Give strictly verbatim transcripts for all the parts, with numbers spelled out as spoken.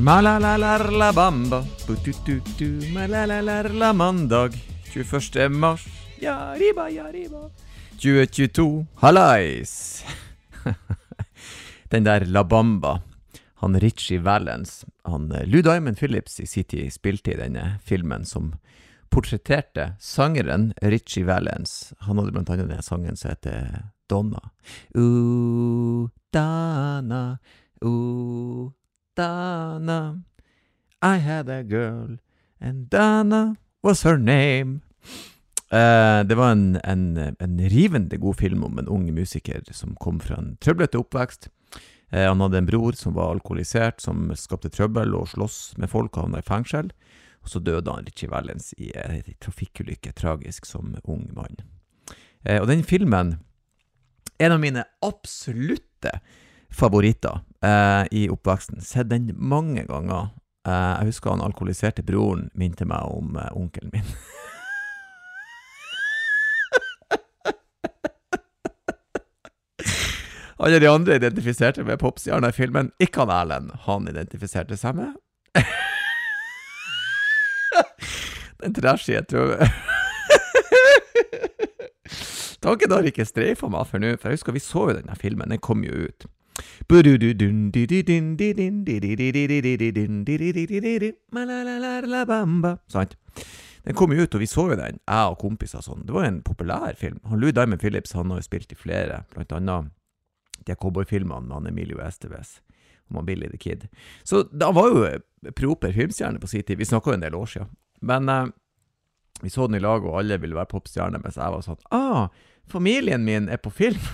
Malalalarla-bamba, bu-tu-tu-tu, malalalarla-mandag, tjueførste mars, ja, riba, ja, riba, tjue tjueto, hallais! Den der La Bamba, han Richie Valens, han Lou Diamond Phillips i sin tid spilte i denne filmen som portretterte sangeren Richie Valens. Han hadde blant annet den sangen som heter Donna. Ooh, Donna, ooh, Donna, I had a girl, and Donna was her name. Uh, det var en, en, en rivende god film om en ung musiker som kom fra en trøblete oppvekst. Uh, han hadde en bror som var alkoholisert, som skapte trøbbel og slåss med folk, og han var i fengsel. Og så døde han Richie Valens i en trafikkulykke, tragisk som ung mann. Uh, og den filmen er en av mine absolutte favoritter uh, i oppveksten. Sett den mange ganger. Uh, jeg husker han alkoholiserte broren minte meg om uh, onkelen min. Alle de andre identifiserte med popstjerner i filmen. Ikke han Erlend, han identifiserte seg med. Den trashy, jeg tror. Tanken har ikke streifet meg for nå, for jeg husker vi så jo denne filmen, den kom jo ut. Sant? Den kom jo ut, og vi så jo den, jeg og kompiser sånn. Det var en populær film. Han Lou Diamond Phillips, han har jo spilt i flere, blant annet de cowboyfilmene med han Emilio Estevez og man Billy the Kid. Så da var jo proper filmstjerne på sin tid. Vi snakket jo en del år siden. Men uh, vi så den i lag, og alle ville være popstjerne, mens jeg var sånn, ah, familien min er på film.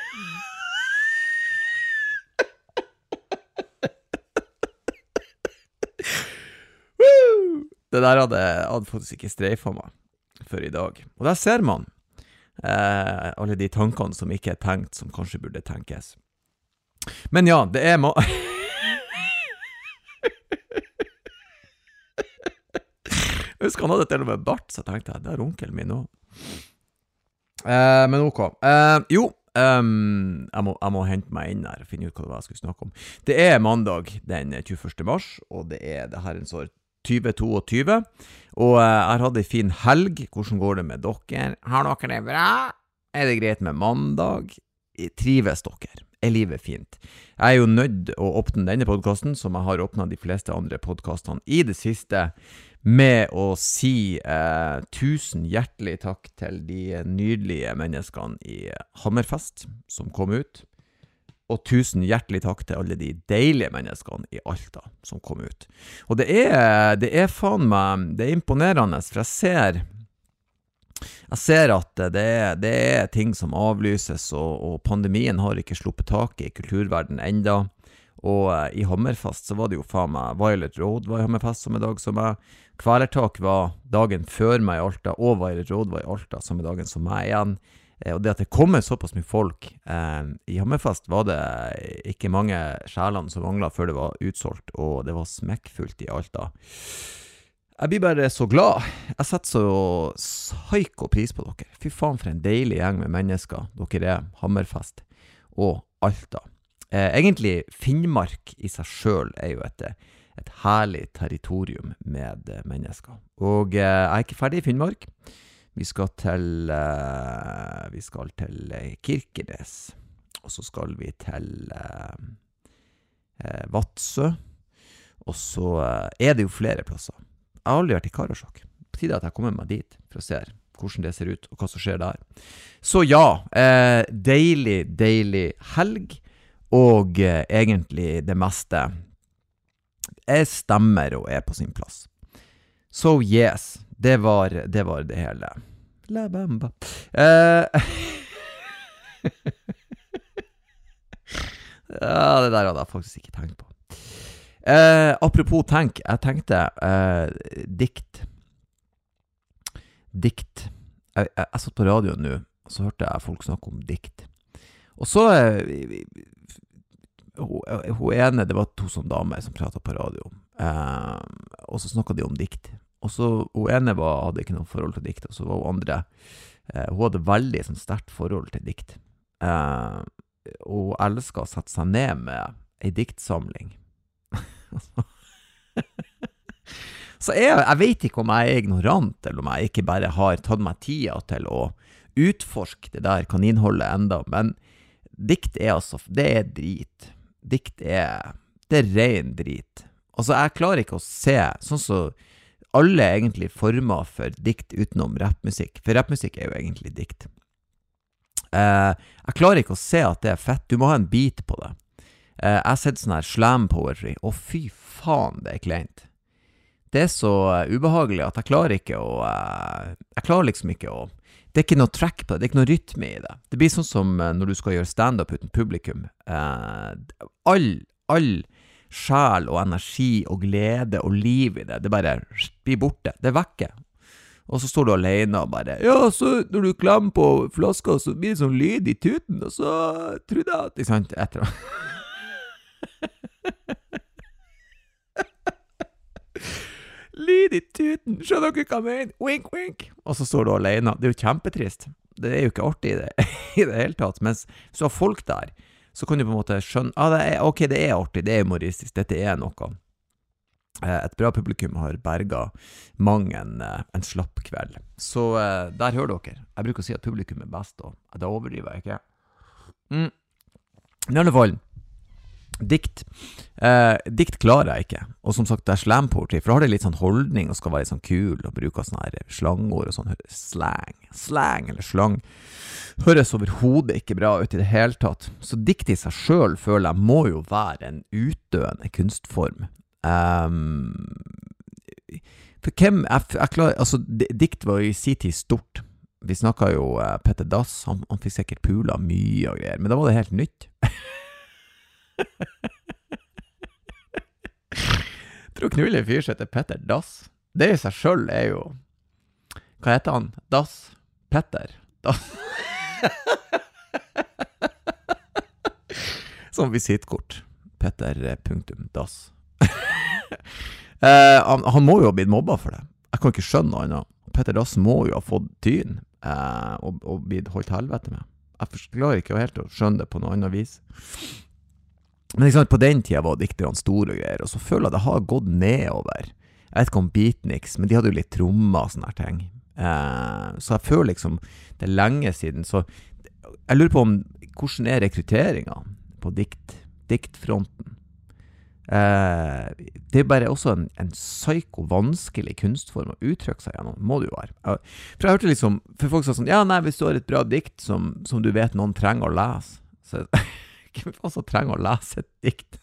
Det der hadde, hadde faktisk ikke streifet meg for i dag. Og der ser man eh, alle de tankene som ikke er tenkt, som kanskje burde tenkes. Men ja, det er ma... Jeg husker han hadde til og med bart, så tenkte jeg, det er onkelen min nå. Eh, men ok. Eh, jo, um, jeg, må, jeg må hente meg inn her og finne ut hva det var jeg skulle snakke om. Det er mandag den tjueførste mars, og det er det herrens år tjue tjueto, og uh, jeg hadde en fin helg. Hvordan går det med dere? Har dere det bra? Er det greit med mandag? Trives dere? Er livet fint? Jeg er jo nødt å åpne denne podcasten, som jeg har åpnet de fleste andre podcastene i det siste, med å si uh, tusen hjertelig takk til de nydelige menneskene i Hammerfest som kom ut. Og tusen hjertelig takk til alle de deilige menneskene i Alta som kom ut. Og det er, det er faen meg, det er imponerende, for jeg ser, jeg ser at det er, det er ting som avlyses, og, og pandemien har ikke sluppet tak i kulturverden enda. Og uh, i Hammerfest så var det jo faen meg, Violet Road var i Hammerfest som en dag som jeg, Kvelertak var dagen før meg i Alta, og Violet Road var i Alta som en dagen som meg igjen. Og det at det kommer såpass mye folk eh, i Hammerfest var det ikke mange sjelene som manglet før det var utsolgt, og det var smekkfullt i Alta. Jeg blir bare så glad. Jeg setter så psyko pris på dere. Fy faen for en deilig gjeng med mennesker. Dere er Hammerfest og Alta. Eh, egentlig Finnmark i seg selv er jo et, et herlig territorium med mennesker. Og eh, jeg er ikke ferdig i Finnmark. Vi skal til, uh, vi skal til uh, Kirkenes, og så skal vi til uh, uh, Vadsø, og så uh, er det jo flere plasser. Jeg har aldri vært i Karasjok. På tide at jeg kommer meg dit for å se hvordan det ser ut, og hva som skjer der. Så ja, uh, deilig, deilig helg, og uh, egentlig det meste er stemmer og er på sin plass. So yes, det var det, var det hele. La Bamba. Eh, ja, det der hadde jeg faktisk ikke tenkt på. Eh, apropos tenk, jeg tenkte eh, dikt. Dikt. Jeg, jeg, jeg satt på radioen nå, og så hørte jeg folk snakke om dikt. Og så eh, hun, hun ene, det var to sånne damer som pratet på radio. Eh, og så snakket de om dikt. Og så, hun ene var, hadde ikke noe forhold til dikt, og så var hun andre, eh, hun hadde veldig sånn, sterkt forhold til dikt. Eh, og hun elsket å sette seg ned med en diktsamling. Så jeg, jeg vet ikke om jeg er ignorant, eller om jeg ikke bare har tatt meg tida til å utforske det der kaninholdet enda, men dikt er altså, det er drit. Dikt er, det er ren drit. Altså, jeg klarer ikke å se, sånn så alle egentlig former for dikt utenom rappmusikk, for rappmusikk er jo egentlig dikt. Uh, jeg klarer ikke å se at det er fett, du må ha en bit på det. Uh, jeg har sett sånn her slam poetry, og fy faen, det er kleint. Det er så uh, ubehagelig at jeg klarer ikke å, uh, jeg klarer liksom ikke å, det er ikke noe track på det, det er ikke noe rytme i det. Det blir sånn som uh, når du skal gjøre stand-up uten publikum. Uh, all, all sjæl og energi og glede og liv i det, det bare blir borte, det er vekke. Og så står du alene og bare, ja, så når du klemmer på flaska, så blir det sånn lyd i tuten, og så trodde jeg at, ikke sant, etter lyd i tuten, skjønner dere hva jeg mener? Wink, wink. Og så står du alene. Det er jo kjempetrist. Det er jo ikke artig i det, i det hele tatt. Mens så har folk der, så kan du på en måte skjønne, ah, det er, ok, det er artig, det er humoristisk, dette er noe. Et bra publikum har berget mange en, en slapp kveld. Så der hører dere. Jeg bruker å si at publikum er best, og det overdriver jeg ikke. Mm. I alle fall, dikt eh, dikt klarer jeg ikke, og som sagt det er slam poetry, for da har det litt sånn holdning og skal være litt sånn kul og bruke sånne her slangord og sånn slang, slang eller slang høres overhodet ikke bra ut i det hele tatt, så dikt i seg selv føler jeg må jo være en utdøende kunstform. um, for hvem jeg, jeg klarer, altså dikt var jo i sin tid stort. Vi snakket jo uh, Petter Dass, han, han fikk sikkert pula mye og greier, men da var det helt nytt. Jeg tror knulle fyr som heter Petter Dass. Det i seg selv er jo, hva heter han? Dass? Petter? Dass? Som visittkort. Petter punktum Dass. eh, han, han må jo ha blitt mobba for det. Jeg kan ikke skjønne noe annet. Petter Dass må jo ha fått tyn eh, og, og blitt holdt helvete med. Jeg klarer ikke helt å skjønne det på noe annet vis. Men liksom, på den tiden var dikterne store og greier, og så føler jeg det har gått nedover. Jeg vet ikke om beatniks, men de hadde jo litt trommer og sånne her ting. Eh, så jeg føler liksom, det er lenge siden, så jeg lurer på om, hvordan er rekrutteringen på dikt, diktfronten? Eh, det er bare også en, en psyko-vanskelig kunstform å uttrykke seg gjennom, må det jo være. For jeg hørte liksom, for folk sa sånn, ja nei, hvis du har et bra dikt som, som du vet noen trenger å lese, så hvem faen som trenger å lese et dikt?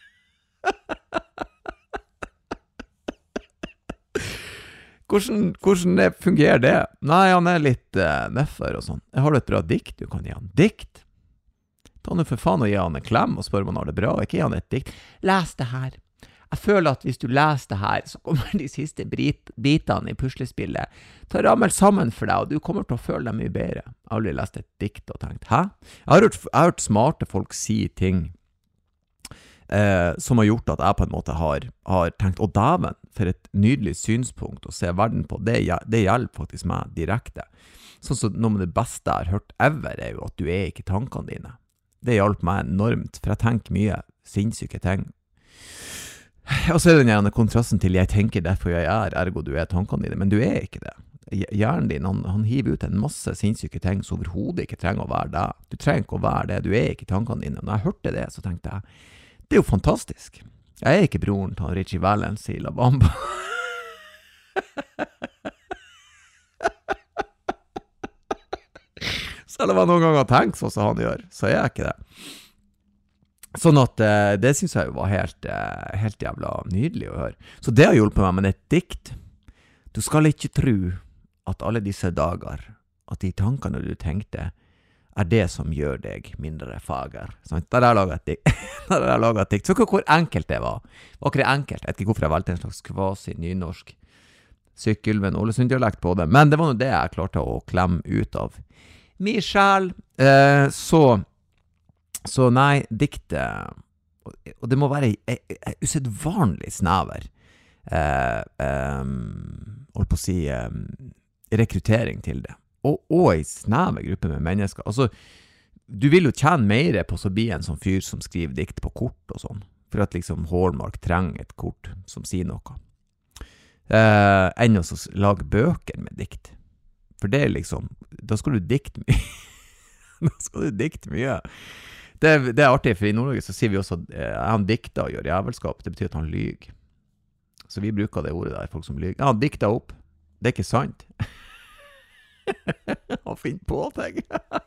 hvordan, hvordan det fungerer det? Nei, han er litt uh, neffer og sånn. Jeg har et bra dikt, du kan gi han dikt. Ta nå for faen og gi han en klem og spør om han har det bra, ikke gi han et dikt. Les det her. Jeg føler at hvis du leser det her, så kommer de siste bit, bitene i puslespillet til å ramle sammen for deg, og du kommer til å føle deg mye bedre. Jeg har aldri lest et dikt og tenkt, hæ? Jeg har hørt, jeg har hørt smarte folk si ting eh, som har gjort at jeg på en måte har, har tenkt, å dæven, for et nydelig synspunkt å se verden på, det, det hjelper faktisk meg direkte. Sånn så noe med det beste jeg har hørt ever er jo at du er ikke tankene dine. Det hjelper meg enormt, for jeg tenker mye sinnssyke ting. Og så er det den gjerne kontrasten til jeg tenker derfor jeg er, ergo du er tankene dine, men du er ikke det. Hjernen din, han, han hiver ut en masse sinnssyke ting som overhodet ikke trenger å være det. Du trenger ikke å være det, du er ikke tankene dine. Når jeg hørte det, så tenkte jeg, det er jo fantastisk. Jeg er ikke broren til Richie Valens i La Bamba. Selv om jeg noen ganger tenker sånn som han gjør, så er jeg ikke det. Sånn at uh, det synes jeg jo var helt, uh, helt jævla nydelig å høre. Så det har hjulpet meg, men et dikt. Du skal ikke tro at alle disse dager, at de tankene du tenkte, er det som gjør deg mindre fager. Sånn, der har jeg laget et dikt. der har jeg laget et dikt. Så hvor enkelt det var. Det var ikke det enkelt. Jeg vet ikke hvorfor jeg valgte en slags kvasi nynorsk sykkelven Ålesund-dialekt på det, men det var noe det jeg klarte å klemme ut av min sjel. Uh, så Så nei, diktet, og det må være usedvanlig snever, eh, eh, holdt på å si, eh, rekruttering til det. Og, og en snever gruppe med mennesker. Altså, du vil jo tjene mer på så bli en sånn fyr som skriver dikt på kort og sånn. for at liksom Hallmark trenger et kort som sier noe. Eh, enn å så lage bøker med dikt. For det er liksom, da skal du dikte mye. da skal du dikte mye. Det, det er artig, for i Nord-Norge så sier vi også at eh, han dikter og gjør jævelskap. Det betyr at han lyger. Så vi bruker det ordet der, folk som lyger. Ja, han dikter opp. Det er ikke sant. han finner på ting.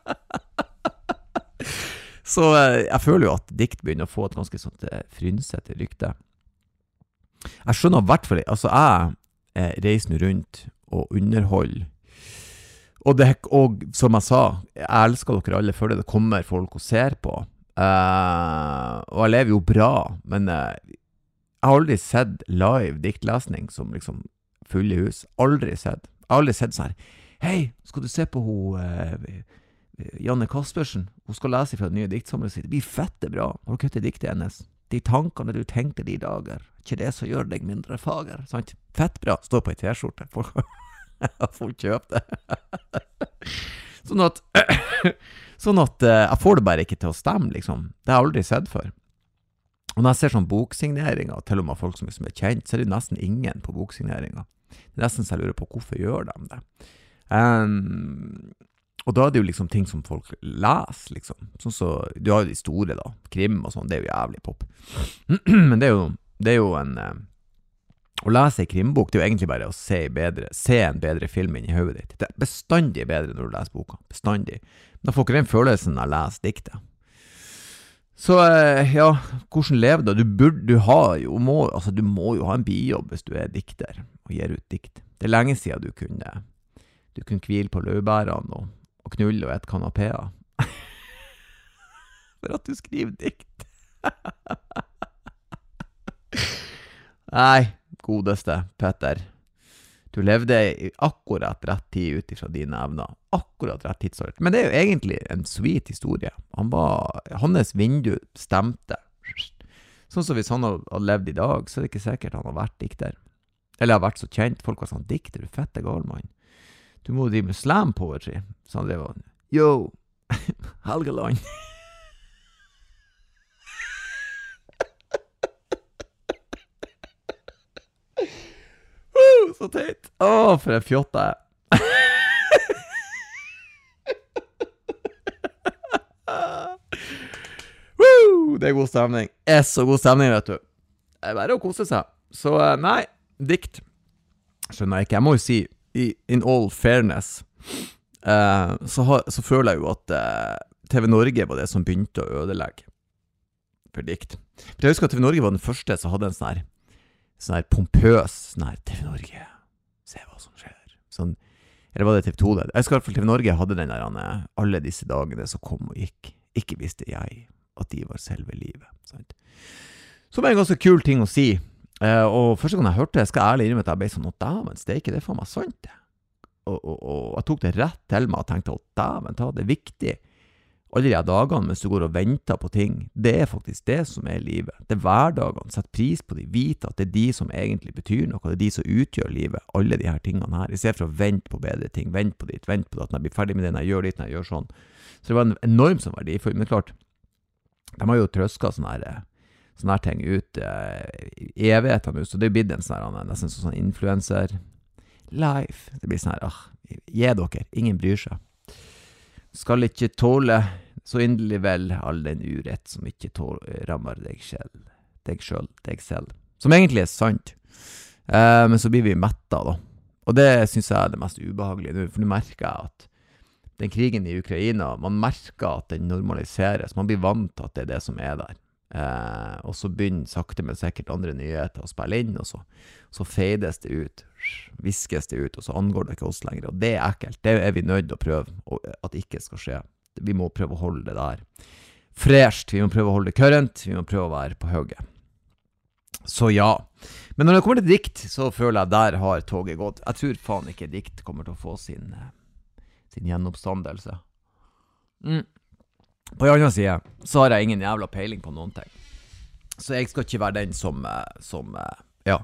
så eh, jeg føler jo at dikt begynner å få et ganske sånt eh, frynsete rykte. Jeg skjønner i hvert fall, altså jeg eh, reiser nå rundt og underholder. Og, det, og som jeg sa, jeg elsker dere alle før det kommer folk og ser på. Uh, og jeg lever jo bra, men uh, jeg har aldri sett live diktlesning som liksom full i hus. Aldri sett. Jeg har aldri sett sånn her, hei, skal du se på hun uh, Janne Kaspersen? Hun skal lese fra den nye diktsamlingen sin. Det blir fette bra. Har du hørt det diktet hennes? De tankene du tenkte de dager, ikke det som gjør deg mindre fager. Sant? Fett bra. Står på en t-skjorte. Folk folk kjøper det. sånn at sånn at uh, jeg får det bare ikke til å stemme, liksom. Det har jeg aldri sett før. Og når jeg ser sånn boksigneringer, til og med folk som er kjent, så er det nesten ingen på boksigneringer. Det er nesten så jeg lurer på hvorfor gjør de det. Um, og da er det jo liksom ting som folk leser, liksom. Sånn så, du har jo de store da, krim og sånn, det er jo jævlig pop. Men det er jo, det er jo en... Uh, Å lese en krimbok, det er jo egentlig bare å se, bedre, se en bedre film inn i hodet ditt. Det er bestandig bedre når du leser boka. Bestandig. Men da får ikke den følelsen av å lese diktet. Så, ja, hvordan lever du? Du, burde, du, har jo, må, altså, du må jo ha en bijobb hvis du er dikter og gir ut dikt. Det er lenge siden du kunne, du kunne hvile på løvbærene og, og knulle og et kanapéer. For at du skriver dikt. Nei, godeste Petter, du levde i akkurat rett tid ut ifra dine evner, akkurat rett tidsår. Men det er jo egentlig en sweet historie. Han var, hans vindu stemte. Sånn som hvis han hadde levd i dag, så er det ikke sikkert han har vært dikter. Eller har vært så kjent. Folk var sånn, dikter, du fette gal, mann. Du må drive med slam poetry. Så han drev og, yo, Helgeland. Så teit. Åh, for en fjotte jeg. Det er god stemning. Det er så god stemning, vet du. Det er bare å kose seg. Så nei, dikt. Skjønner jeg ikke. Jeg må jo si, in all fairness, uh, så, har, så føler jeg jo at uh, T V Norge var det som begynte å ødelegge for dikt. For jeg husker at T V Norge var den første som hadde en sånn her sånn her pompøs, sånn her T V Norge, se hva som skjer. Sånn, eller var det T V to det? Jeg husker at T V Norge hadde den der, alle disse dagene som kom og gikk. Ikke visste jeg at de var selve livet. Sant? Som er en ganske kul ting å si. Eh, og første gang jeg hørte det, skal jeg ærlig innrømme at jeg ble sånn, å dæven, det er ikke det for meg sant det. Og, og, og jeg tok det rett til meg og tenkte, å dæven, ta det er viktig. Alle de dagene mens du går og venter på ting, det er faktisk det som er livet. Det er hverdagene, sett pris på de, vite at det er de som egentlig betyr noe, det er de som utgjør livet, alle de her tingene her. I stedet for å vente på bedre ting, vente på ditt, vente på det, at når jeg blir ferdig med det, når jeg gjør ditt, når jeg gjør sånn. Så det var en enorm som verdifull, men klart, de har jo trøsket sånne her, sånne her ting ut uh, i evigheten nå, så det er blitt en sånn her, nesten sånn influencer life. Det blir sånn her, ah, gi dere, ingen bryr seg. Skal ikke tåle så inderlig vel all den urett som ikke tål, rammer deg selv, deg selv, deg selv. Som egentlig er sant. Eh, men så blir vi metta da. Og det synes jeg er det mest ubehagelige nå, for nå merker jeg at den krigen i Ukraina, man merker at den normaliseres, man blir vant til at det er det som er der. Eh, og så begynner sakte men sikkert andre nyheter å spille inn, og så, så feides det ut, viskes det ut, og så angår det ikke oss lenger, og det er ekkelt. Det er vi nødt til å prøve og at det ikke skal skje. Vi må prøve å holde det der fresht, vi må prøve å holde det current, vi må prøve å være på høyet. Så ja. Men når det kommer til dikt, så føler jeg der har toget gått. Jeg tror faen ikke dikt kommer til å få sin, sin gjenoppstandelse. Mm. På en annen side, så har jeg ingen jævla peiling på noen ting. Så jeg skal ikke være den som, som ja,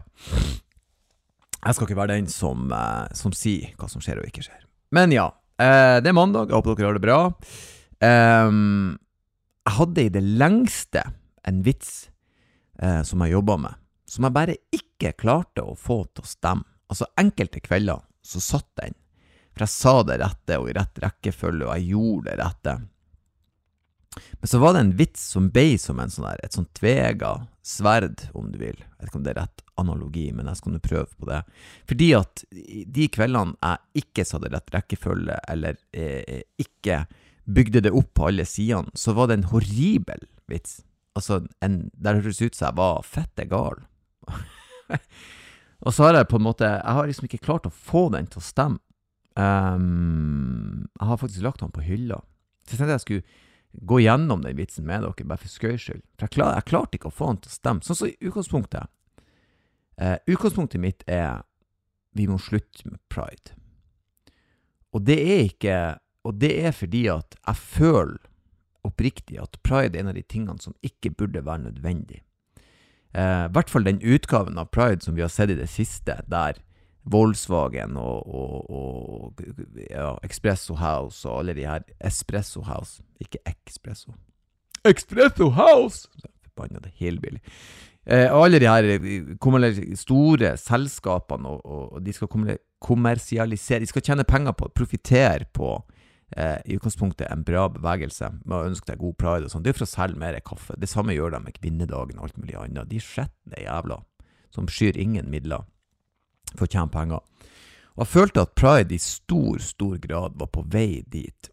jeg skal ikke være den som, som sier hva som skjer og ikke skjer. Men ja, det er mandag, jeg håper dere har det bra. Um, jeg hadde i det lengste en vits eh, som jeg jobbet med, som jeg bare ikke klarte å få til å stemme. Altså enkelte kvelder så satt den, for jeg sa det rette og i rett rekkefølge, og jeg gjorde det rette. Men så var det en vits som ble som en sånn der, et sånt tvega sverd, om du vil. Jeg vet ikke om det er rett analogi, men jeg skal nå prøve på det. Fordi at de kveldene jeg ikke sa det rett rekkefølge, eller eh, ikke bygde det opp på alle sidene, så var det en horribel vits. Altså, en, der høres ut som jeg var fette gal. Og så har jeg på en måte, jeg har liksom ikke klart å få den til å stemme. Um, jeg har faktisk lagt den på hylla. Så jeg tenkte jeg skulle gå gjennom den vitsen med dere, bare for skøys skyld. For jeg, klar, jeg klarte ikke å få den til å stemme. Sånn så i utgangspunktet. Uh, utgangspunktet mitt er, vi må slutte med Pride. Og det er ikke, og det er fordi at jeg føler oppriktig at Pride er en av de tingene som ikke burde være nødvendig. Uh, I hvert fall den utgaven av Pride som vi har sett i det siste, der Volkswagen og, og, og ja, Espresso House og alle de her Espresso House, ikke Espresso, Espresso House, forbannet hillbilly. Uh, og alle de her store selskapene, og, og, og de skal kommersialisere, de skal tjene penger på, profitere på Eh, i utgangspunktet en bra bevegelse med å ønske deg god pride og sånn. Det er for å selge mer kaffe. Det samme gjør de med kvinnedagen og alt mulig annet. De skjettende jævla som skyr ingen midler for å tjene penger. Og jeg følte at pride i stor, stor grad var på vei dit.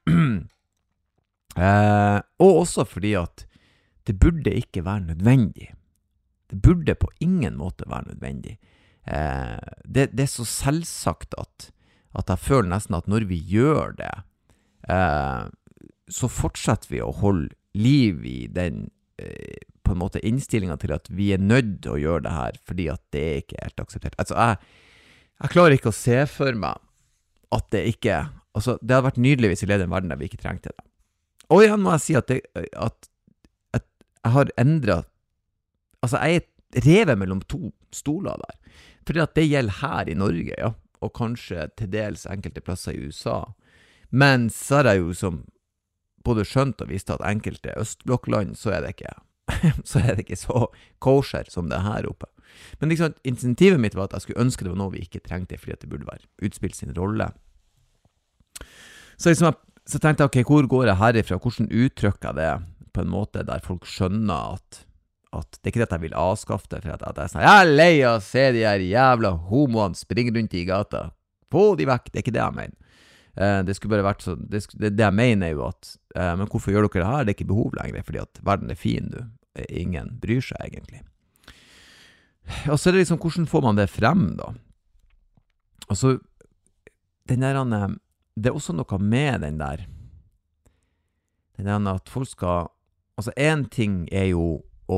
eh, og også fordi at det burde ikke være nødvendig. Det burde på ingen måte være nødvendig. Eh, det, det er så selvsagt at at jeg føler nesten at når vi gjør det, eh, så fortsetter vi å holde liv i den eh, på en måte innstillingen til at vi er nødt til å gjøre det her, fordi at det er ikke helt akseptert. Altså, jeg, jeg klarer ikke å se for meg at det ikke, altså, det hadde vært nydelig hvis vi levde i en verden der vi ikke trengte det. Og igjen må jeg si at, det, at, at jeg har endret, altså, jeg er revet mellom to stoler der, fordi at det gjelder her i Norge, ja. Og kanskje til dels enkelte plasser i U S A. Men så har jeg jo som både skjønt og visst at enkelte østblokkland, så er det ikke, så er det ikke så kosher som det her oppe. Men liksom, insentivet mitt var at jeg skulle ønske det var noe vi ikke trengte, fordi at det burde være utspilt sin rolle. Så, liksom, så tenkte jeg, ok, hvor går jeg herifra? Hvordan uttrykker jeg det på en måte der folk skjønner at at det er ikke det at jeg vil avskaffe det, for at, at jeg er sånn, jeg er lei av å se de her jævla homoene springe rundt i gata. Få de vekk, det er ikke det jeg mener. Eh, det skulle bare vært så, det, det, det jeg mener er jo at, eh, men hvorfor gjør dere det her? Det er ikke behov lenger, fordi at verden er fin, du. Ingen bryr seg egentlig. Og så er det liksom, hvordan får man det frem da? Altså, den der, det er også noe med den der, den der at folk skal, altså en ting er jo å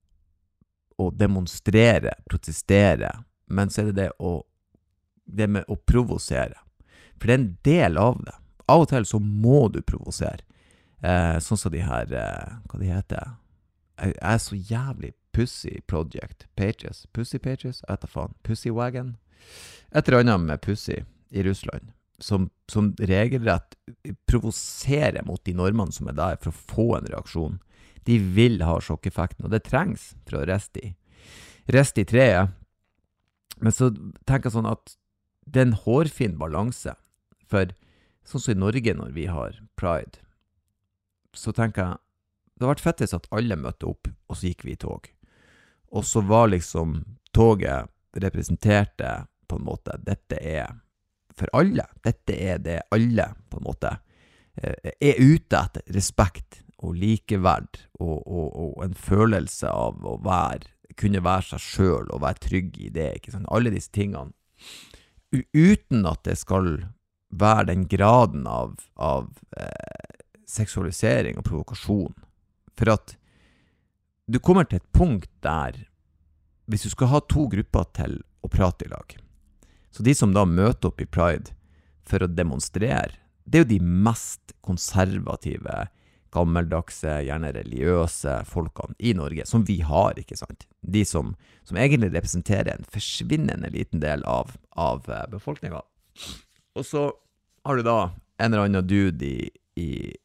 å demonstrere, protestere, men så er det det å det med å provosere. For det er en del av det. Av og til så må du provosere. Eh, sånn som de her, eh, hva de heter? Jeg, jeg er så jævlig Pussy Project Pages. Pussy Pages? Jeg vet da faen. Pussy Wagon? Et eller annet med Pussy i Russland, som, som regelrett provoserer mot de normene som er der for å få en reaksjon. De vil ha sjokkeffekten, og det trengs for å reste i. Reste i treet. Men så tenker jeg sånn at det er en hårfin balanse. For sånn som i Norge når vi har Pride, så tenker jeg, det har vært fettest at alle møtte opp, og så gikk vi i tog. Og så var liksom toget representerte på en måte, dette er for alle. Dette er det alle på en måte er ute etter respekt og likeverd, og, og, og en følelse av å være, kunne være seg selv, og være trygg i det, ikke sant? Alle disse tingene, U uten at det skal være den graden av, av eh, seksualisering og provokasjon. For at du kommer til et punkt der, hvis du skal ha to grupper til å prate i lag, så de som da møter opp i Pride for å demonstrere, det er jo de mest konservative, gammeldagse, gjerne religiøse folkene i Norge, som vi har, ikke sant? De som, som egentlig representerer en forsvinnende liten del av, av befolkningen. Og så har du da en eller annen dude i, i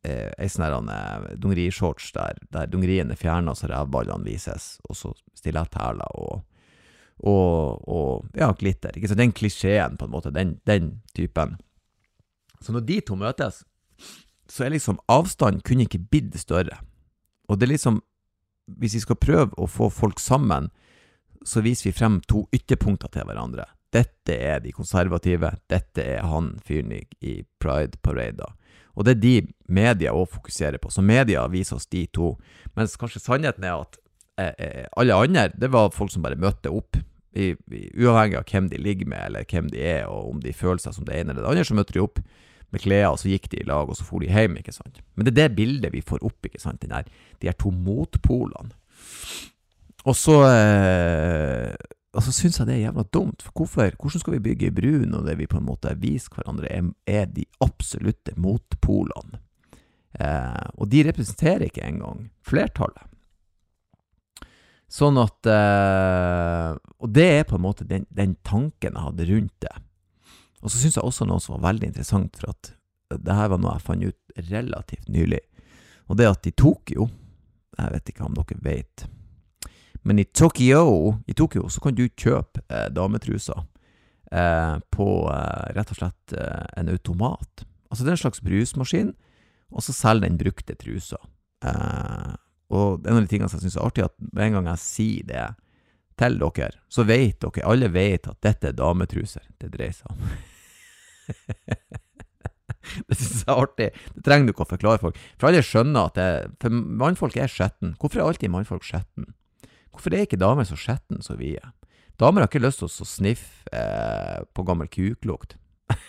eh, en sånn her eh, dungerishorts der, der dungerien er fjernet, så revballene vises, og så stiletthæler og, og, og, ja, glitter. Ikke? Så den klisjeen på en måte, den, den typen. Så når de to møtes, så er liksom avstanden kunne ikke blitt større. Og det er liksom, hvis vi skal prøve å få folk sammen, så viser vi frem to ytterpunkter til hverandre. Dette er de konservative, dette er han fyren i, i Pride Parade da. Og det er de media også fokuserer på. Så media viser oss de to. Mens kanskje sannheten er at eh, alle andre, det var folk som bare møtte opp, i, i, uavhengig av hvem de ligger med, eller hvem de er, og om de føler seg som det ene eller det andre, så møtte de opp med klær, og så gikk de i lag, og så for de hjem, ikke sant? Men det er det bildet vi får opp, ikke sant? Den der, de er to motpolene. Og så, eh, og så synes jeg det er jævla dumt, for hvorfor, hvordan skal vi bygge bru når det vi på en måte viser hverandre er, er de absolutte motpolene? Eh, og de representerer ikke engang flertallet. Sånn at, eh, og det er på en måte den, den tanken jeg hadde rundt det. Og så synes jeg også noe som var veldig interessant, for at det her var noe jeg fant ut relativt nylig. Og det at i Tokyo, jeg vet ikke om dere vet, men i Tokyo, i Tokyo så kan du kjøpe eh, dametruser eh, på eh, rett og slett eh, en automat. Altså det er en slags brusmaskin, og så selger den brukte truser. Eh, og en av de tingene som jeg synes er artig, at med en gang jeg sier det til dere, så vet dere, alle vet at dette er dametruser, det dreier seg om. Det synes jeg er artig. Det trenger du ikke å forklare folk. For alle skjønner at det, for mannfolk er skjetten. Hvorfor er alltid mannfolk skjetten? Hvorfor er ikke damer så skjetten så vi er? Damer har ikke lyst til å sniffe eh, på gammel kuklukt.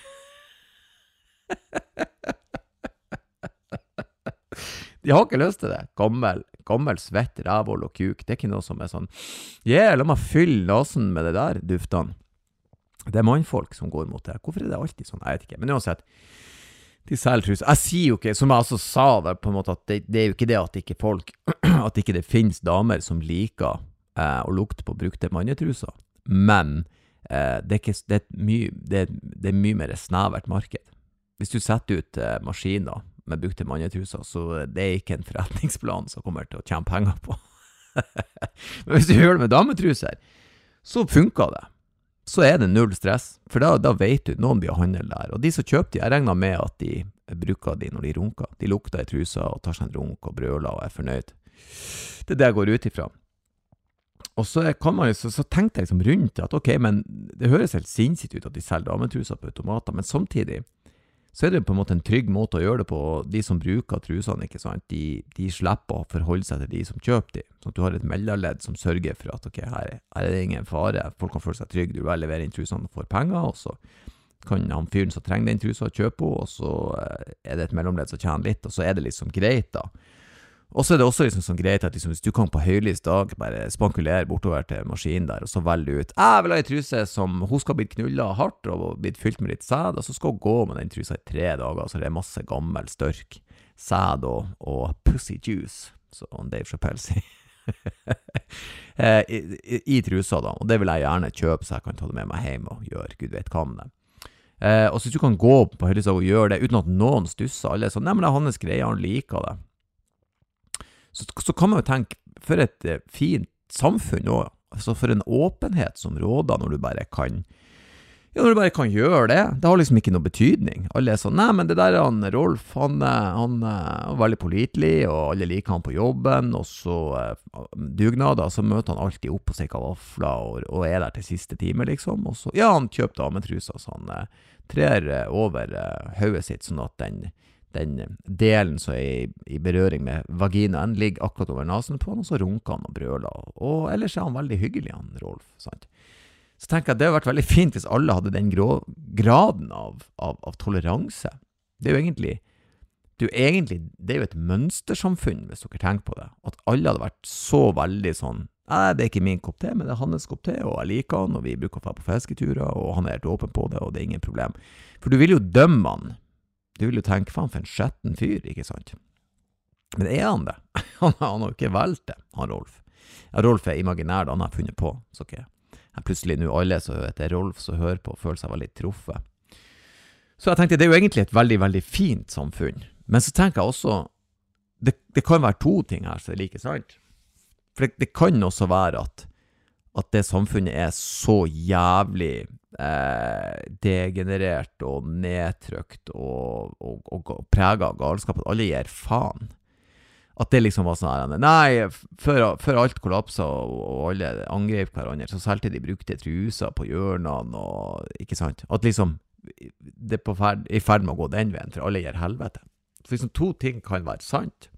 De har ikke lyst til det. Gammel, gammel svett, rævål og kuk. Det er ikke noe som er sånn, ja, la meg fylle nasen med det der duftene. Det er mannfolk som går mot det. Hvorfor er det alltid sånn? Jeg vet ikke. Men uansett, de selger truser. Jeg sier jo ikke, som jeg også sa der, på en måte, at det, det er jo ikke det at ikke folk, at ikke det finnes damer som liker eh, å lukte på brukte mannetruser. Men eh, det, er ikke, det, er mye, det, er, det er mye mer snevert marked. Hvis du setter ut eh, maskiner med brukte mannetruser, så det er ikke en forretningsplan som kommer til å tjene penger på. Men hvis du gjør det med dametruser, så funker det. Så er det null stress, for da, da vet du noen blir handel der. Og de som kjøper de, jeg regner med at de bruker de når de runker. De lukter i trusa og tar seg en runk og brøler og er fornøyd. Det er det jeg går ut ifra. Og så, kan man, så, så tenkte jeg liksom rundt det, at ok, men det høres helt sinnssykt ut at de selger dametruser på automater, men samtidig så er det på en måte en trygg måte å gjøre det på. De som bruker trusene, ikke sant? De, de slipper å forholde seg til de som kjøper de. Sånn at du har et melderledd som sørger for at ok, her, her er det ingen fare. Folk kan føle seg trygg. Du bare leverer inn trusene og får penger, og så kan han fyren som trenger den trusa kjøpe på, og så er det et mellomledd som tjener litt, og så er det liksom greit da. Og så er det også liksom sånn greit at liksom, hvis du kan på høylys dag bare spankulere bortover til maskinen der, og så velger du ut, jeg vil ha en truse som hun skal bli knullet hardt og bli fylt med litt sæd, og så skal hun gå med den trusa i tre dager, så det er masse gammel størk sæd og, og pussy juice, som Dave Chappelle sier. I, i, I trusa da, og det vil jeg gjerne kjøpe, så jeg kan ta det med meg hjem og gjøre, Gud vet hva med det. Eh, og så hvis du kan gå på høylys dag og gjøre det, uten at noen stusser, alle er sånn, nei, men det er hans greie, han liker det. Så, så kan man jo tenke, for et eh, fint samfunn også, altså for en åpenhet som råder når du bare kan, ja, når du bare kan gjøre det, det har liksom ikke noe betydning. Alle er sånn, nei, men det der er han Rolf, han, han er veldig pålitelig, og alle liker han på jobben, og så eh, dugnader, så møter han alltid opp på seg av vafler, og, og er der til siste time, liksom, og så, ja, han kjøpte dametruser, så han eh, trer eh, over eh, høyet sitt, sånn at den den delen som er i, i berøring med vaginaen ligger akkurat over nasen på han, og så runker han og brøler. Og ellers er han veldig hyggelig, han Rolf. Sant? Så tenker jeg at det har vært veldig fint hvis alle hadde den grå, graden av, av, av toleranse. Det er jo egentlig, det er jo egentlig, det er jo et mønstersamfunn, hvis dere tenker på det. At alle hadde vært så veldig sånn, nei, det er ikke min kopp te, men det er hans kopp te, og jeg liker han, og vi bruker å få på fisketurer, og han er helt åpen på det, og det er ingen problem. For du vil jo dømme han. Du vil jo tenke, faen for en skjetten fyr, ikke sant? Men er han det? Han, han har jo ikke valgt det, han Rolf. Ja, Rolf er imaginær, han har funnet på, så ikke jeg plutselig nå alle så heter Rolf så hører på og føler seg veldig truffet. Så jeg tenkte, det er jo egentlig et veldig, veldig fint samfunn. Men så tenker jeg også, det, det kan være to ting her som er like sant. For det, det kan også være at, at det samfunnet er så jævlig eh, degenerert og nedtrykt og, og, og, og preget av galskap, at alle gir faen. At det liksom var sånn her, nei, før, før alt kollapset og, og alle angrep hverandre, så selte de brukte truser på hjørnene, og, ikke sant? At liksom, det er på ferd, i ferd med å gå den veien, for alle gir helvete. Så liksom to ting kan være sant.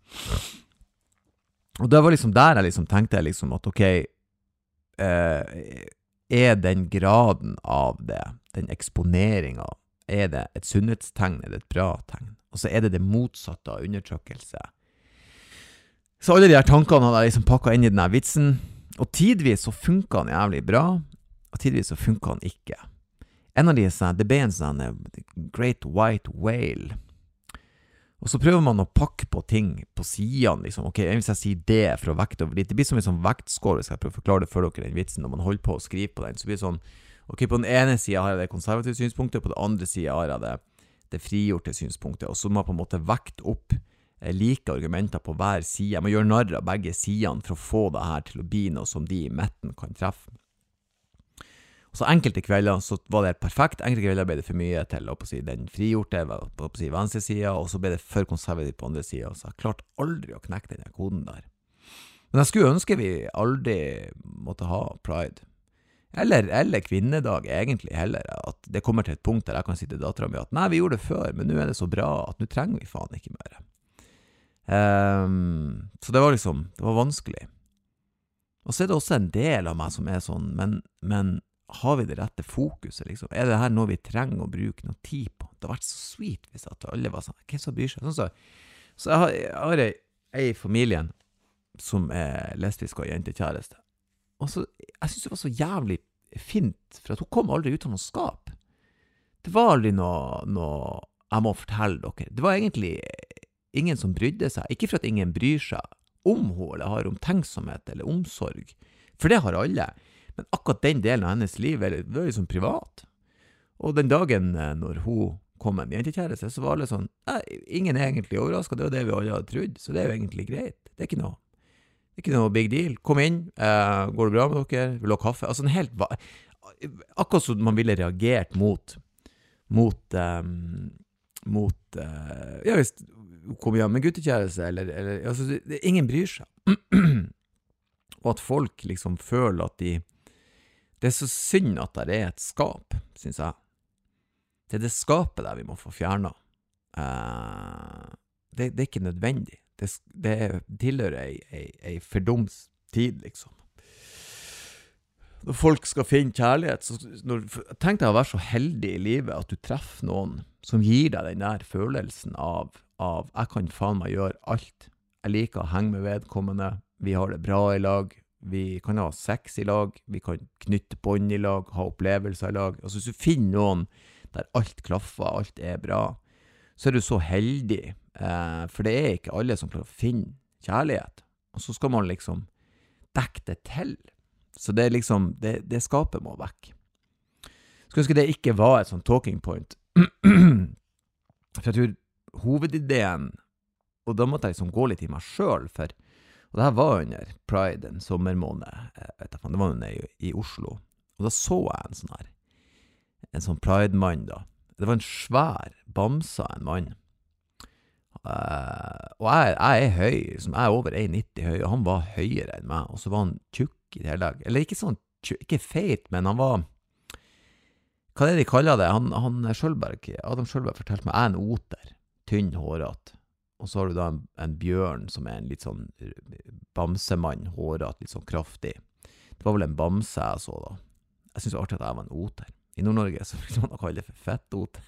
Og det var liksom der jeg liksom tenkte liksom at ok, eh, er den graden av det, den eksponeringen, er det et sunnhetstegn, er det et bra tegn? Og så er det det motsatte av undertrykkelse. Så alle de her tankene hadde jeg liksom pakket inn i denne vitsen, og tidvis så funket han jævlig bra, og tidvis så funket han ikke. En av de sånn, det ble en sånn Great White Whale, og så prøver man å pakke på ting på siden, liksom, ok, hvis jeg sier det for å vekte over dit, det blir som en sånn vektskål, hvis jeg prøver å forklare det for dere den vitsen, når man holder på å skrive på den, så blir det sånn, ok, på den ene siden har jeg det konservative synspunktet, på den andre siden har jeg det, det frigjorte synspunktet, og så må jeg på en måte vekte opp like argumenter på hver side. Jeg må gjøre narr av begge sidene for å få det her til å bli noe som de i midten kan treffe. Så enkelte kvelder så var det perfekt, enkelte kvelder ble det for mye til å si, den frigjorte på å si, venstre siden, og så ble det for konservativt på andre siden, så jeg klarte aldri å knekke denne koden der. Men jeg skulle ønske vi aldri måtte ha pride. Eller, eller kvinnedag egentlig heller, at det kommer til et punkt der jeg kan si til datteren min at nei, vi gjorde det før, men nå er det så bra at nå trenger vi faen ikke mer. Um, så det var liksom, det var vanskelig. Og så er det også en del av meg som er sånn, men, men har vi det rette fokuset liksom? Er det her noe vi trenger å bruke noe tid på? Det har vært så sweet hvis at alle var sånn, hvem som bryr seg? Sånn så, så jeg har, jeg har ei, ei i familien som er lesbisk og jentekjæreste. Og så, jeg synes det var så jævlig fint, for at hun kom aldri ut av noe skap. Det var aldri noe, noe jeg må fortelle dere. Det var egentlig ingen som brydde seg, ikke for at ingen bryr seg om henne, eller har omtenksomhet, eller omsorg, for det har alle, men akkurat den delen av hennes liv er, det var liksom privat. Og den dagen når hun kom med en jentekjæreste, så var det sånn, nei, ingen er egentlig overrasket, det var det vi alle hadde trodd, så det er jo egentlig greit, det er ikke noe, det er ikke noe big deal, kom inn, eh, går det bra med dere, vil du ha kaffe, altså en helt, akkurat som man ville reagert mot, mot, um, mot, uh, ja visst, kom hjem med guttekjæreste, eller, eller altså, det, ingen bryr seg. Og at folk liksom føler at de, det er så synd at det er et skap, synes jeg. Det er det skapet der vi må få fjernet. Uh, det, det er ikke nødvendig. Det, det tilhører ei, ei, ei fordums tid, liksom. Når folk skal finne kjærlighet, så når, tenk deg å være så heldig i livet at du treffer noen som gir deg den der følelsen av av jeg kan faen meg gjøre alt. Jeg liker å henge med vedkommende, vi har det bra i lag, vi kan ha sex i lag, vi kan knytte bånd i lag, ha opplevelser i lag. Altså hvis du finner noen der alt klaffer, alt er bra, så er du så heldig, eh, for det er ikke alle som klarer å finne kjærlighet. Og så skal man liksom dekke det til. Så det er liksom, det, det skapet må vekk. Skulle ønske det ikke var et sånn talking point. For jeg tror hovedideen, og da måtte jeg liksom gå litt i meg selv, for, og det her var under Pride, en sommermåned, vet jeg, det var under i, i Oslo, og da så jeg en sånn her, en sånn Pride-mann da, det var en svær bamsa en mann, uh, og jeg, jeg er høy, liksom, jeg er over en nitti høy, og han var høyere enn meg, og så var han tjukk i det hele dag, eller ikke sånn, ikke feit, men han var, hva er det de kaller det, han, han Skjølberg, Adam Skjølberg fortalte meg, jeg er en oter, tynn håret, og så har du da en, en bjørn som er en litt sånn bamsemann, håret, litt sånn kraftig. Det var vel en bamse jeg så da. Jeg synes det var artig at jeg var en oter. I Nord-Norge så vil man kalle det for fettoter.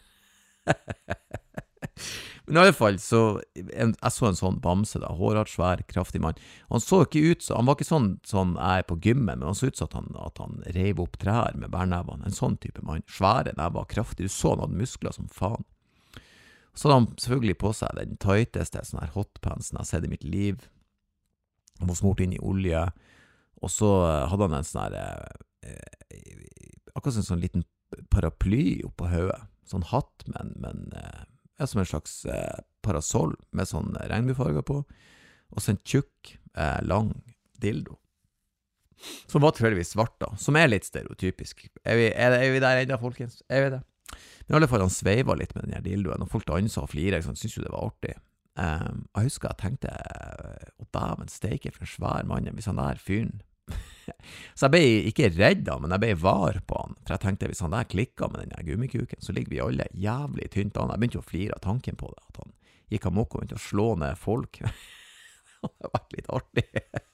Men i alle fall, så en, jeg så en sånn bamse da, håret, svær, kraftig mann. Og han så ikke ut, så, han var ikke sånn, sånn jeg er på gymmen, men han så ut som at han, at han rev opp trær med bærnevene. En sånn type mann. Svære never, kraftig. Du så han hadde muskler som faen. Så hadde han selvfølgelig på seg den tighteste sånn her hotpantsen jeg har sett i mitt liv. Han var smurt inn i olje, og så hadde han en sånn her, eh, akkurat en sånn liten paraply oppå høyet. Sånn hatt, men, men eh, ja, som en slags eh, parasoll med sånn regnbuefarger på, og så en tjukk, eh, lang dildo. Som var tilfeldigvis svart da, som er litt stereotypisk. Er vi, er, er vi der enda, folkens? Er vi det? Men i alle fall, han sveiva litt med den her dildoen, og folk dansa og flira, jeg synes jo det var artig. Um, jeg husker jeg tenkte, å dæven steike for en svær mann, hvis han der fyren. Så jeg ble ikke redd da, men jeg ble var på han, for jeg tenkte, hvis han der klikket med den her gummikuken, så ligger vi alle jævlig tynt an. Jeg begynte å flire av tanken på det, at han gikk amok og begynte å slå ned folk. Det har vært litt artig.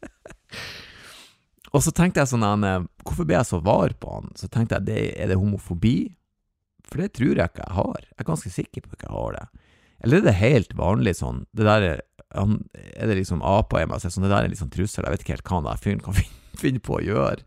Og så tenkte jeg sånn, hvorfor ble jeg så var på han? Så tenkte jeg, det, er det homofobi? For det tror jeg ikke jeg har. Jeg er ganske sikker på at jeg har det. Eller er det helt vanlig sånn, det der er, han, er det liksom apa i meg, sånn, det der er liksom trussel, jeg vet ikke helt hva han der fyren kan finne, finne på å gjøre.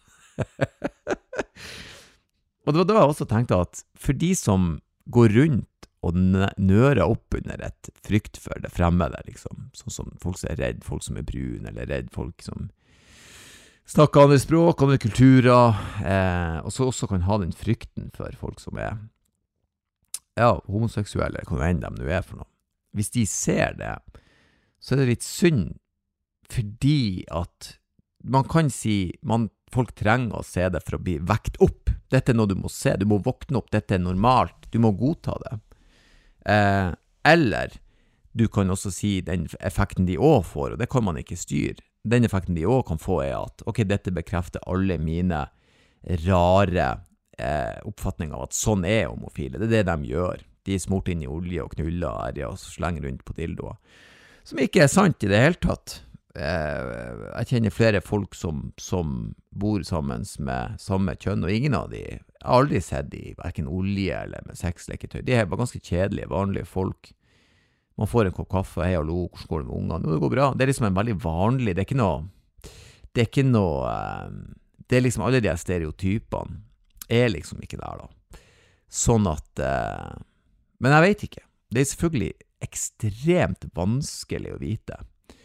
Og det var da jeg også tenkte at for de som går rundt og nører opp under et frykt for det fremmede, liksom, sånn som folk som er redd, folk som er brun, eller redd folk som snakker andre språk, andre kulturer, eh, og så også kan ha den frykten for folk som er ja, homoseksuelle, hva enn de nå er for noe. Hvis de ser det, så er det litt synd, fordi at man kan si, man, folk trenger å se det for å bli vekt opp. Dette er noe du må se, du må våkne opp, dette er normalt, du må godta det. Eh, eller, du kan også si den effekten de også får, og det kan man ikke styre. Den effekten de også kan få er at, ok, dette bekrefter alle mine rare Eh, oppfatning av at sånn er homofile. Det er det de gjør. De er smurt inn i olje og knuller og erger og slenger rundt på dildoer. Som ikke er sant i det hele tatt. Eh, jeg kjenner flere folk som, som bor sammen med samme kjønn, og ingen av de jeg har aldri sett i hverken olje eller med sexleketøy. De er bare ganske kjedelige, vanlige folk. Man får en kopp kaffe, hei, hallo, hvordan går det med ungene? Det går bra. Det er liksom en veldig vanlig, det er ikke noe, det er ikke noe, det er liksom alle de stereotypene er liksom ikke der da. Sånn at, eh, men jeg vet ikke. Det er selvfølgelig ekstremt vanskelig å vite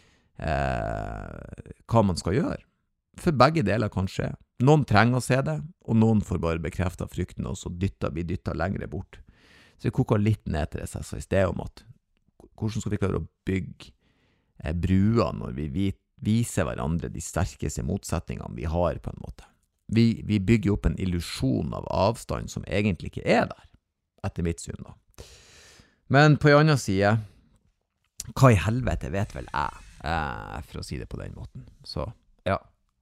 eh, hva man skal gjøre. For begge deler kan skje. Noen trenger å se det, og noen får bare bekreftet frykten, og så dytter, blir dyttet lengre bort. Så vi koker litt ned til det seg, så i sted om at hvordan skal vi klare å bygge eh, bruer når vi viser hverandre de sterkeste motsetningene vi har på en måte. Vi, vi bygger opp en illusion av avstand som egentlig ikke er der, etter mitt syn da. Men på en annen side, hva i helvete vet vel jeg, eh, for å si det på den måten. Så, ja.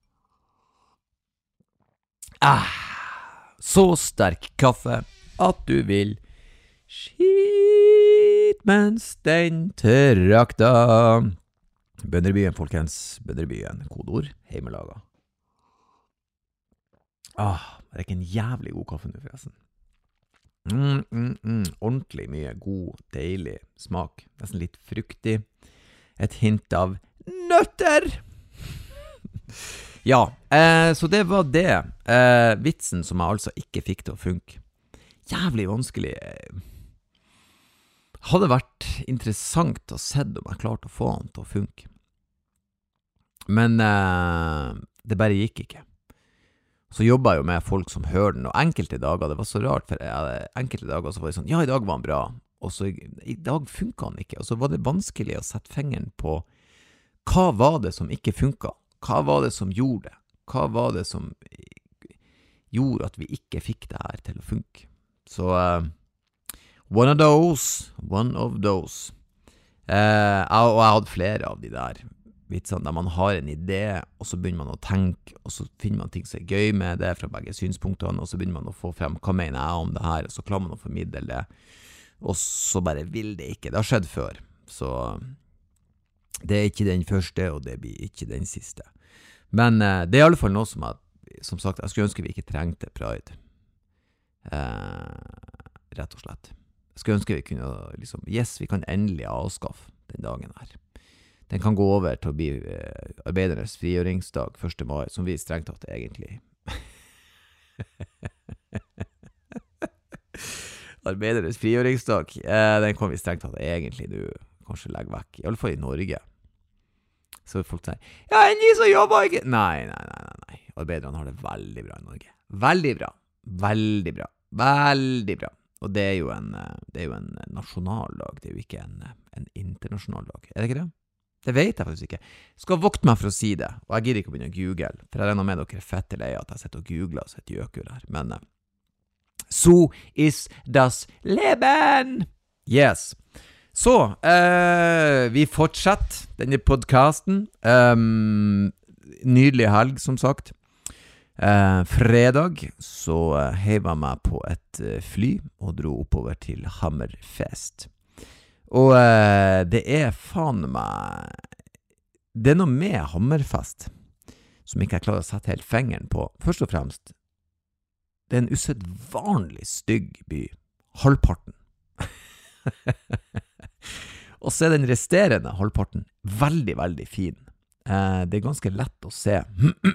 Ah, så sterk kaffe at du vil skit mens den trakta. Bønderbyen, folkens. Bønderbyen, kodord, heimelaga. Ah, det er ikke en jævlig god kaffe nå, forresten. Mm, mm, mm. Ordentlig mye god, deilig smak. Nesten litt fruktig. Et hint av nøtter! Ja, eh, så det var det. Eh, vitsen som jeg altså ikke fikk til å funke. Jævlig vanskelig. Hadde vært interessant å se om jeg klarte å få den til å funke. Men eh, det bare gikk ikke. Så jobbet jeg jo med folk som hører den, og enkelte dager, det var så rart, for jeg, enkelte dager så var det sånn, ja, i dag var han bra, og så i dag funket han ikke, og så var det vanskelig å sette fingeren på hva var det som ikke funket, hva var det som gjorde det, hva var det som gjorde at vi ikke fikk det her til å funke. Så, uh, one of those, one of those. Uh, og jeg hadde flere av de der vitsene der man har en idé, og så begynner man å tenke, og så finner man ting som er gøy med det fra begge synspunktene, og så begynner man å få frem, hva mener jeg om det her, og så klarer man å formidle det, og så bare vil det ikke. Det har skjedd før, så det er ikke den første, og det blir ikke den siste. Men uh, det er i alle fall noe som jeg, som sagt, jeg skulle ønske vi ikke trengte pride. Uh, rett og slett. Jeg skulle ønske vi kunne, liksom, yes, vi kan endelig avskaffe den dagen her. Den kan gå over til å bli eh, arbeidernes frigjøringsdag første mai, som vi strengt tatt egentlig. Arbeidernes frigjøringsdag, eh, den kan vi strengt tatt egentlig nu kanskje legge vekk, i alle fall i Norge. Så folk sier, ja, en de som jobber ikke. Nei, nei, nei, nei, nei. Arbeiderne har det veldig bra i Norge. Veldig bra. Veldig bra. Veldig bra. og det er jo en, det er jo en nasjonaldag, det er jo ikke en, en internasjonal dag. Er det ikke det? Det vet jeg faktisk ikke. Jeg skal vokte meg for å si det, og jeg gidder ikke å begynne å google, for jeg regner med dere er fette lei at jeg sitter og googler og sitter gjøkur her, men uh, so is das Leben! Yes. Så, uh, vi fortsetter denne podcasten. Um, nydelig helg, som sagt. Uh, fredag så uh, heiv jeg meg på et uh, fly og dro oppover til Hammerfest. Og uh, det er faen meg det er noe med Hammerfest som ikke jeg klarer å sette helt fingeren på. Først og fremst, det er en usedvanlig stygg by. Halvparten. Og så er den resterende halvparten veldig, veldig fin. Uh, det er ganske lett å se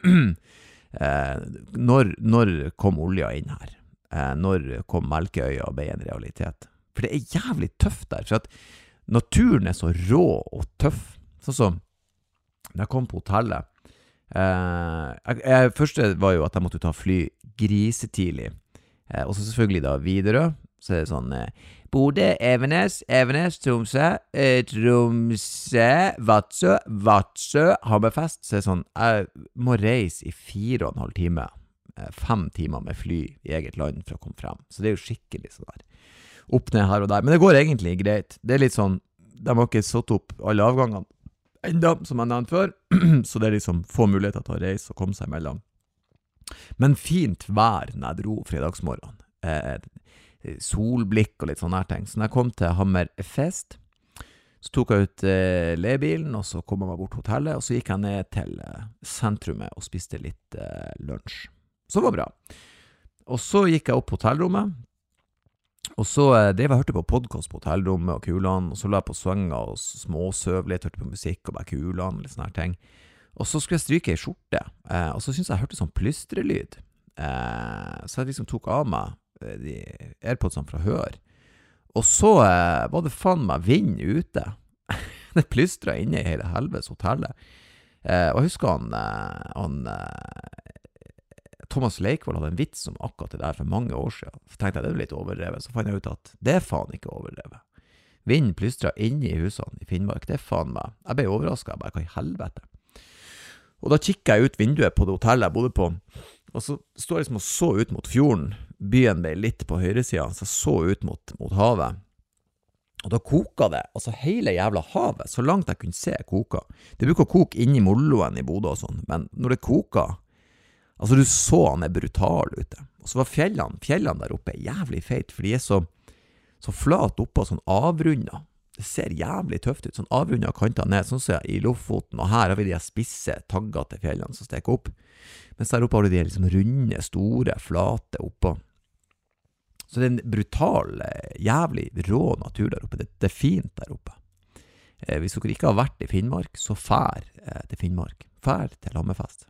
Eh, når, når kom olja inn her? Eh, når kom Melkeøya og ble en realitet? For det er jævlig tøft der, for at naturen er så rå og tøff. Sånn som, når jeg kom på hotellet, eh, jeg, jeg, første var jo at jeg måtte ta fly grisetidlig, eh, og så selvfølgelig da Widerøe, så er det sånn, eh, Bodø, Evenes, Evenes, Tromsø, eh, Tromsø, Vadsø, Vadsø, Hammerfest. Så er det sånn, jeg må reise i fire og en halv time, eh, fem timer med fly i eget land for å komme frem. Så det er jo skikkelig sånn der. Opp ned her og der. Men det går egentlig greit. Det er litt sånn, de har ikke satt opp alle avgangene enda, som jeg nevnte før. Så det er liksom få muligheter til å reise og komme seg mellom. Men fint vær når jeg dro fredagsmorgen. Eh, solblikk og litt sånne her ting. Så når jeg kom til Hammerfest, så tok jeg ut eh, leiebilen, og så kom jeg meg bort til hotellet, og så gikk jeg ned til eh, sentrumet og spiste litt eh, lunsj. Så det var bra. Og så gikk jeg opp på hotellrommet, og så eh, drev jeg hørte på podcast på hotellrommet og kulene, og så la jeg på svenga og småsøv litt, hørte på musikk og bare kulene og litt sånne her ting. Og så skulle jeg stryke i skjorte, eh, og så syntes jeg jeg hørte sånn plystrelyd. Eh, så jeg liksom tok av meg de AirPodsene fra hør. Og så eh, var det faen meg vind ute. Det plystret inne i hele helvetes hotellet. Eh, og jeg husker han, eh, han eh, Thomas Leikvoll hadde en vits om akkurat det der for mange år siden. Så tenkte jeg det var litt overdrevet. Så fant jeg ut at det er faen ikke overdrevet. Vind plystret inne i husene i Finnmark. Det er faen meg. Jeg ble overrasket. Jeg bare, hva i helvete? Og da kikket jeg ut vinduet på det hotellet jeg bodde på. Og så står jeg liksom og så ut mot fjorden. Byen ble litt på høyresiden, så jeg så ut mot, mot havet. Og da koka det, altså hele jævla havet, så langt jeg kunne se koka. Det bruker å koke inn i Molloen i Bodø og sånn, men når det koka, altså du så han er brutal ute. Og så var fjellene, fjellene der oppe jævlig feit, for de er så, så flat oppe og sånn avrundet. Det ser jævlig tøft ut, sånn avrundet kanter ned, sånn som i Lofoten, og her har vi de spisse, taggete fjellene som steker opp. Mens der oppe har du de liksom runde, store, flate oppå. Så det er en brutal, jævlig rå natur der oppe. Det, det er fint der oppe. Eh, hvis dere ikke har vært i Finnmark, så fær eh, til Finnmark. Fær til Hammerfest.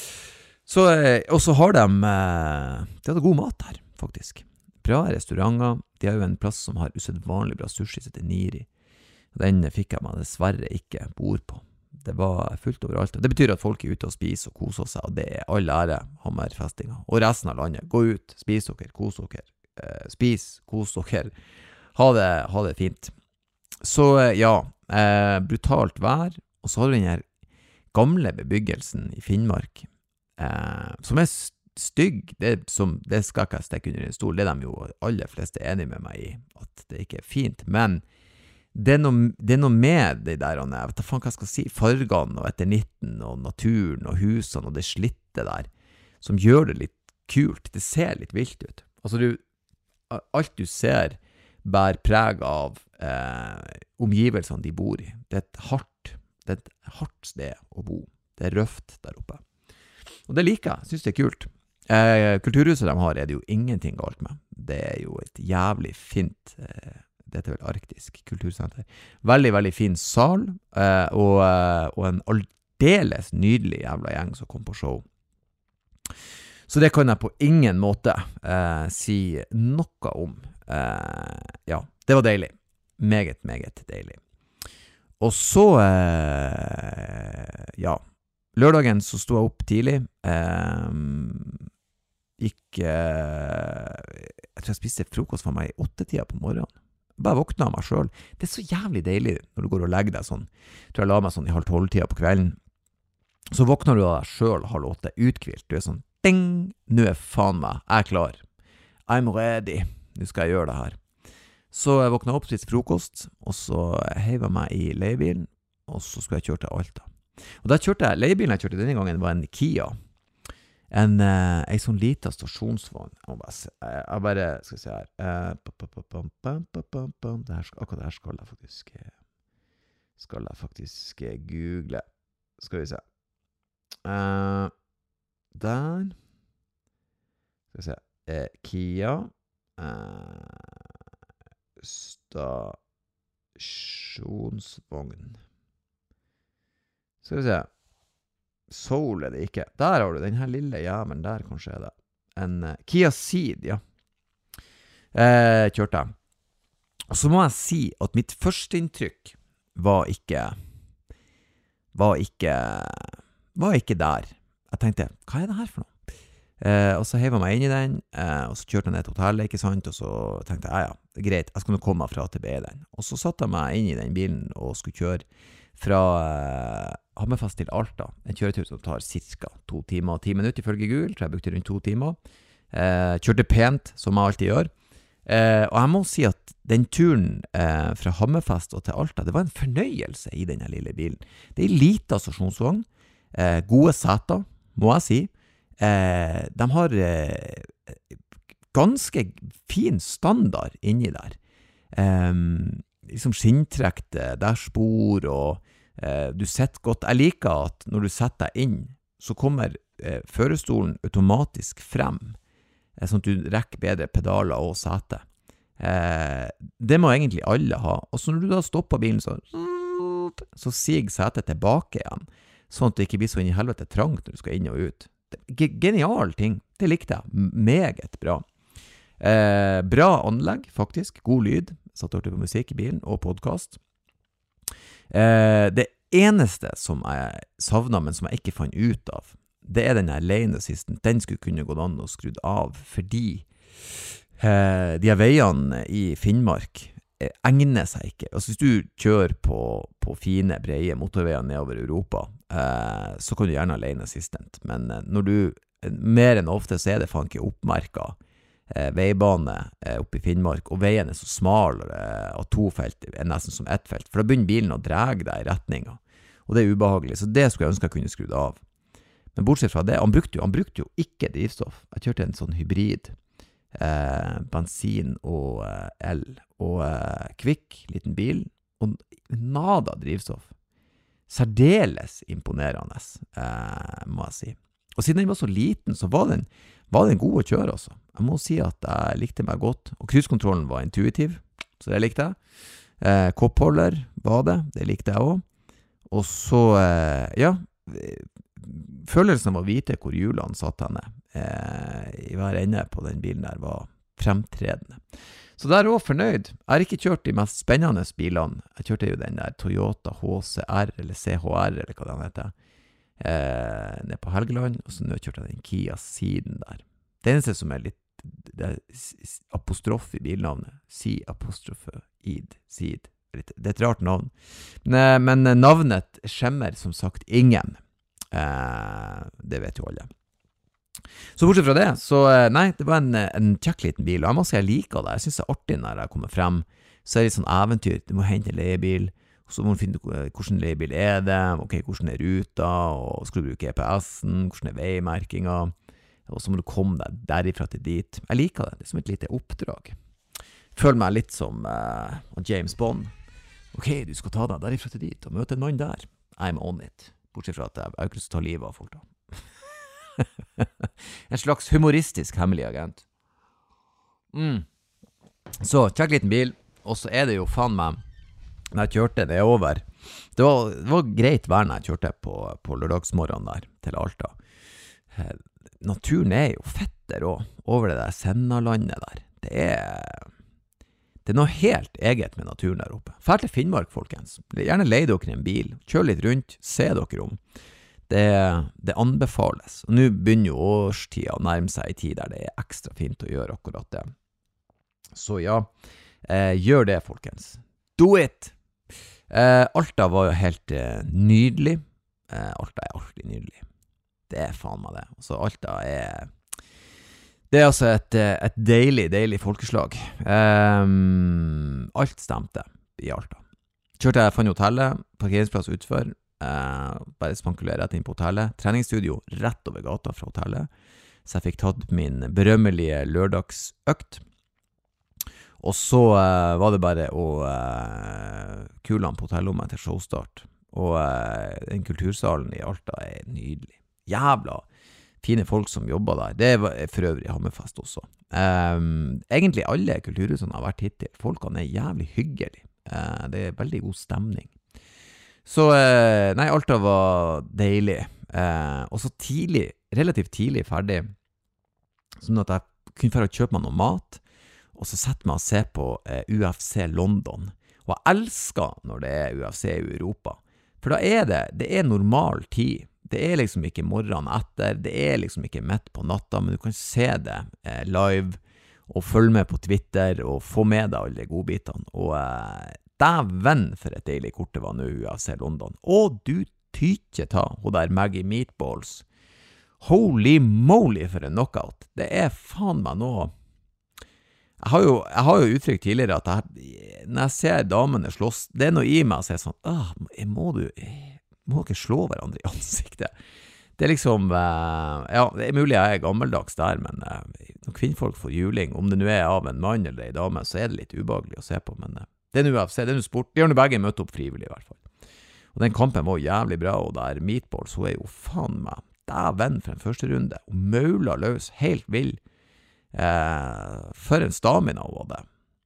Så, eh, og så har de, eh, de hadde god mat her, faktisk. Bra restauranter. De har jo en plass som har usedvanlig bra sushi, som heter Niri. Den fikk jeg meg dessverre ikke bord på. Det var fullt overalt. Det betyr at folk er ute og spiser og koser seg, og det er all ære Hammerfestinga. Og resten av landet. Gå ut, spis dere, kos dere. Eh, spis, kos dere. Ha det, ha det fint. Så ja, eh, brutalt vær. Og så har du den her gamle bebyggelsen i Finnmark, eh, som er stygg. Det, som, det skal ikke jeg stikke under en stol. Det er de jo aller fleste enige med meg i, at det ikke er fint. Men det er noe, det er noe med det der, og jeg vet ikke hva jeg skal si, fargene og eternitten og naturen og husene og det slitte der, som gjør det litt kult. Det ser litt vilt ut. Altså du, alt du ser bærer preg av eh, omgivelsene de bor i. Det er et hardt, det er et hardt sted å bo. Det er røft der oppe. Og det liker jeg, synes det er kult. Eh, kulturhuset de har er det jo ingenting galt med. Det er jo et jævlig fint eh, dette er vel Arktisk kultursenter. Veldig, veldig fin sal, eh, og, og en aldeles nydelig jævla gjeng som kom på show. Så det kan jeg på ingen måte eh, si noe om. Eh, ja, det var deilig. Meget, meget deilig. Og så, eh, ja, lørdagen så sto jeg opp tidlig. Eh, gikk, eh, jeg tror jeg spiste frokost for meg i åttetida på morgenen. Bare våkna av meg selv. Det er så jævlig deilig når du går og legger deg sånn. Jeg tror jeg la meg sånn i halv tolv-tida på kvelden. Så våkner du av deg selv halv åtte, utkvilt. Du er sånn, ding, nå er faen meg, jeg er klar. I'm ready. Nå skal jeg gjøre det her. Så jeg våkna opp, spiste frokost, og så heiv jeg meg i leiebilen, og så skulle jeg kjøre til Alta. Og da kjørte jeg, leiebilen jeg kjørte denne gangen var en Kia. En, eh, en sånn liten stasjonsvogn. Jeg, bare, jeg bare, skal vi se her. Eh, det her akkurat det her skal jeg faktisk, skal jeg faktisk google. Skal vi se. Eh, der. Skal vi se. Eh, Kia. Eh, stasjonsvogn. Skal vi se. Soul er det ikke. Der har du den her lille jævlen der, kanskje er det. En uh, Kia Ceed, ja. Eh, kjørte jeg. Og så må jeg si at mitt første inntrykk var ikke, var ikke, var ikke der. Jeg tenkte, hva er det her for noe? Eh, og så heiv jeg meg inn i den, eh, og så kjørte jeg ned til hotellet, ikke sant? Og så tenkte jeg, ja, ja, det er greit, jeg skal nå komme meg fra til B i den. Og så satte jeg meg inn i den bilen og skulle kjøre fra eh, Hammerfest til Alta, en kjøretur som tar cirka to timer og ti minutter ifølge Google, tror jeg brukte rundt to timer. Eh, kjørte pent, som jeg alltid gjør. Eh, og jeg må si at den turen eh, fra Hammerfest og til Alta, det var en fornøyelse i denne lille bilen. Det er en liten stasjonsvogn, eh, gode seter, må jeg si. Eh, de har eh, ganske fin standard inni der. Eh, liksom skinntrekte dashbord og Eh, du setter godt. Jeg liker at når du setter deg inn, så kommer eh, førerstolen automatisk frem, eh, sånn at du rekker bedre pedaler og sete. Eh, det må egentlig alle ha. Og så når du da stopper bilen, så, så siger setet tilbake igjen, sånn at det ikke blir så inn i helvete trangt når du skal inn og ut. Genial ting. Det likte jeg. Meget bra. Eh, bra anlegg, faktisk. God lyd. Satt og hørte på musikk i bilen og podcast. Eh, det eneste som jeg savnet, men som jeg ikke fant ut av, det er den her lane assistant. Den skulle kunne gått an og skrudd av, fordi eh, de her veiene i Finnmark eh, egner seg ikke. Altså hvis du kjører på, på fine, breie motorveier nedover Europa, eh, så kan du gjerne ha lane assistant. Men eh, når du, mer enn ofte, så er det faen ikke oppmerket Eh, veibane eh, oppe i Finnmark, og veien er så smal eh, av to felt, er nesten som ett felt, for da begynner bilen å drage deg i retningen, og det er ubehagelig, så det skulle jeg ønske jeg kunne skrudd av. Men bortsett fra det, han brukte jo, han brukte jo ikke drivstoff. Jeg kjørte en sånn hybrid, eh, bensin og eh, el, og eh, kvikk, liten bil, og nada drivstoff. Særdeles imponerende, eh, må jeg si. Og siden den var så liten, så var den, var den god å kjøre også. Jeg må si at jeg likte meg godt, og cruisekontrollen var intuitiv, så det likte jeg. Eh, koppholder var det, det likte jeg også. Og så, eh, ja, følelsen av å vite hvor hjulene satt henne eh, i hver ende på den bilen der var fremtredende. Så der er jeg også fornøyd. Jeg har ikke kjørt de mest spennende bilene. Jeg kjørte jo den der Toyota H C R, eller C H R, eller hva den heter. Eh, ned på Helgeland, og så nå kjørte jeg den Kia Ceeden der. Det eneste som er litt det er apostrof i bilnavnet, C apostrofe Id, Ceed. Det er et rart navn. Men, men navnet skjemmer som sagt ingen. Eh, det vet jo alle. Så bortsett fra det, så nei, det var en, en kjekk liten bil, og jeg må si jeg liker det. Jeg synes det er artig når jeg kommer frem, så er det litt sånn eventyr. Du må hente en leiebil, så må du finne hvordan leiebil er det, ok, hvordan er ruta, og skal du bruke G P S-en, hvordan er veimerkinga, og så må du komme deg derifra til dit. Jeg liker det, det er som et lite oppdrag. Føler meg litt som uh, James Bond. Ok, du skal ta deg derifra til dit, og møte en mann der. I'm on it. Bortsett fra at jeg har ikke lyst til å ta livet av folk da. En slags humoristisk hemmelig agent. Mm. Så, kjekk liten bil, og så er det jo faen meg, når jeg kjørte det over, det var, det var greit vær når jeg kjørte på, på lørdagsmorgen der, til Alta. Eh, naturen er jo fetter også, over det der Sennalandet der. Det er, det er noe helt eget med naturen der oppe. Fær til Finnmark, folkens. Gjerne leie dere en bil, kjør litt rundt, se dere om. Det, det anbefales. Og nå begynner jo årstida å nærme seg i tid der det er ekstra fint å gjøre akkurat det. Så ja, eh, gjør det, folkens. Do it! Eh, Alta var jo helt eh, nydelig. Eh, Alta er alltid nydelig. Det er faen meg det. Så Alta er... Det er altså et, et deilig, deilig folkeslag. Um, alt stemte i Alta. Kjørte jeg fann hotellet, parkeringsplass utfor, uh, bare spankulere rett inn på hotellet. Treningsstudio rett over gata fra hotellet. Så jeg fikk tatt min berømmelige lørdagsøkt. Og så uh, var det bare å uh, kule han på hotellrommet til showstart. Og uh, den kultursalen i Alta er nydelig. Jævla fine folk som jobber der. Det var for øvrig Hammerfest også. Um, egentlig alle kulturhusene har vært hittil. Folkene er jævlig hyggelige. Uh, det er veldig god stemning. Så, uh, nei, Alta var deilig. Uh, og så tidlig, relativt tidlig ferdig, sånn at jeg kunne for å kjøpe meg noe mat, og så sette meg og se på uh, U F C London. Og jeg elsker når det er U F C i Europa. For da er det, det er normal tid. Det er liksom ikke morgenen etter, det er liksom ikke midt på natta, men du kan se det eh, live, og følge med på Twitter, og få med deg alle godbitene. Og eh, dæven for et deilig kort det var nå i U F C London. Og du tykker ta, hun der Maggie Meatballs. Holy moly for en knockout. Det er faen meg noe... Jeg har jo, jeg har jo uttrykt tidligere at jeg, når jeg ser damene slåss, det er noe i meg å si sånn, «Åh, må du... må ikke slå hverandre i ansiktet». Det er liksom, uh, ja, det er mulig jeg er gammeldags der, men uh, når kvinnfolk får juling, om det nå er av en mann eller en dame, så er det litt ubehagelig å se på, men uh, det er noe U F C, det er noe sport, de har noe begge møtt opp frivillig i hvert fall. Og den kampen var jævlig bra, og der Meatballs, hun er jo faen meg, dæven for en første runde, og maula løs, helt vill, uh, for en stamina hun hadde.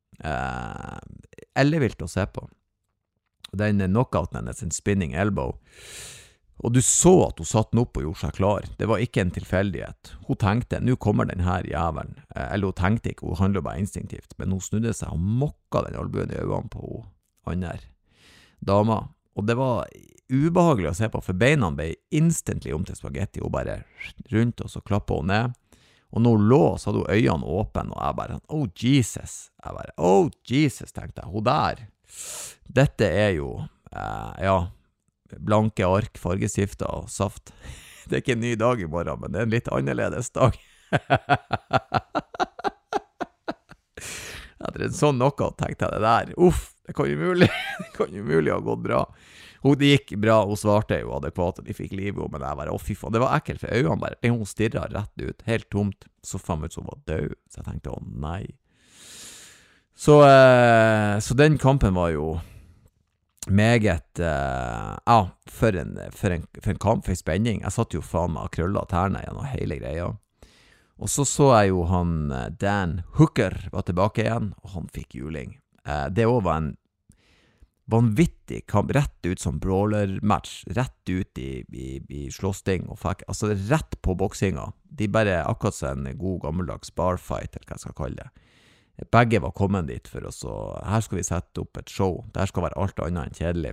Uh, ellevilt å se på. Den knockouten hennes, en spinning elbow. Og du så at hun satt den opp og gjorde seg klar. Det var ikke en tilfeldighet. Hun tenkte, nå kommer den her jævelen. Eller hun tenkte ikke, hun handlet bare instinktivt. Men hun snudde seg og mokka den albuen i øynene på andre dama. Og det var ubehagelig å se på, for beina ble instantly om til spagetti. Hun bare rundt, og så klappet hun ned. Og når hun lå, så hadde hun øynene åpne, og jeg bare, oh Jesus. Jeg bare, oh Jesus, tenkte jeg. Hun der... Dette er jo, eh, ja, blanke ark, fargestifter og saft. Det er ikke en ny dag i morgen, men det er en litt annerledes dag. Etter en sånn knockout tenkte jeg det der, uff, det kan jo mulig, det kan jo mulig ha gått bra. Hun det gikk bra, hun svarte jo adekvat, og de fikk liv, men jeg bare, å fy faen, det var ekkelt for øynene bare. Hun stirret rett ut, helt tomt, så faen ut som hun var død, så jeg tenkte, å nei. Så, eh, så den kampen var jo meget, eh, ja, for en, for, en, for en kamp, for en spenning. Jeg satt jo faen meg og krøllet tærne gjennom hele greia. Og så så jeg jo han, Dan Hooker, var tilbake igjen, og han fikk juling. Eh, det også var en vanvittig kamp, rett ut som brawler-match, rett ut i, i, i slåssting, og fikk, altså rett på boksinga. De bare akkurat så en god gammeldags barfight, eller hva jeg skal kalle det. Begge var kommet dit for oss, og her skal vi sette opp et show. Det her skal være alt annet enn kjedelig.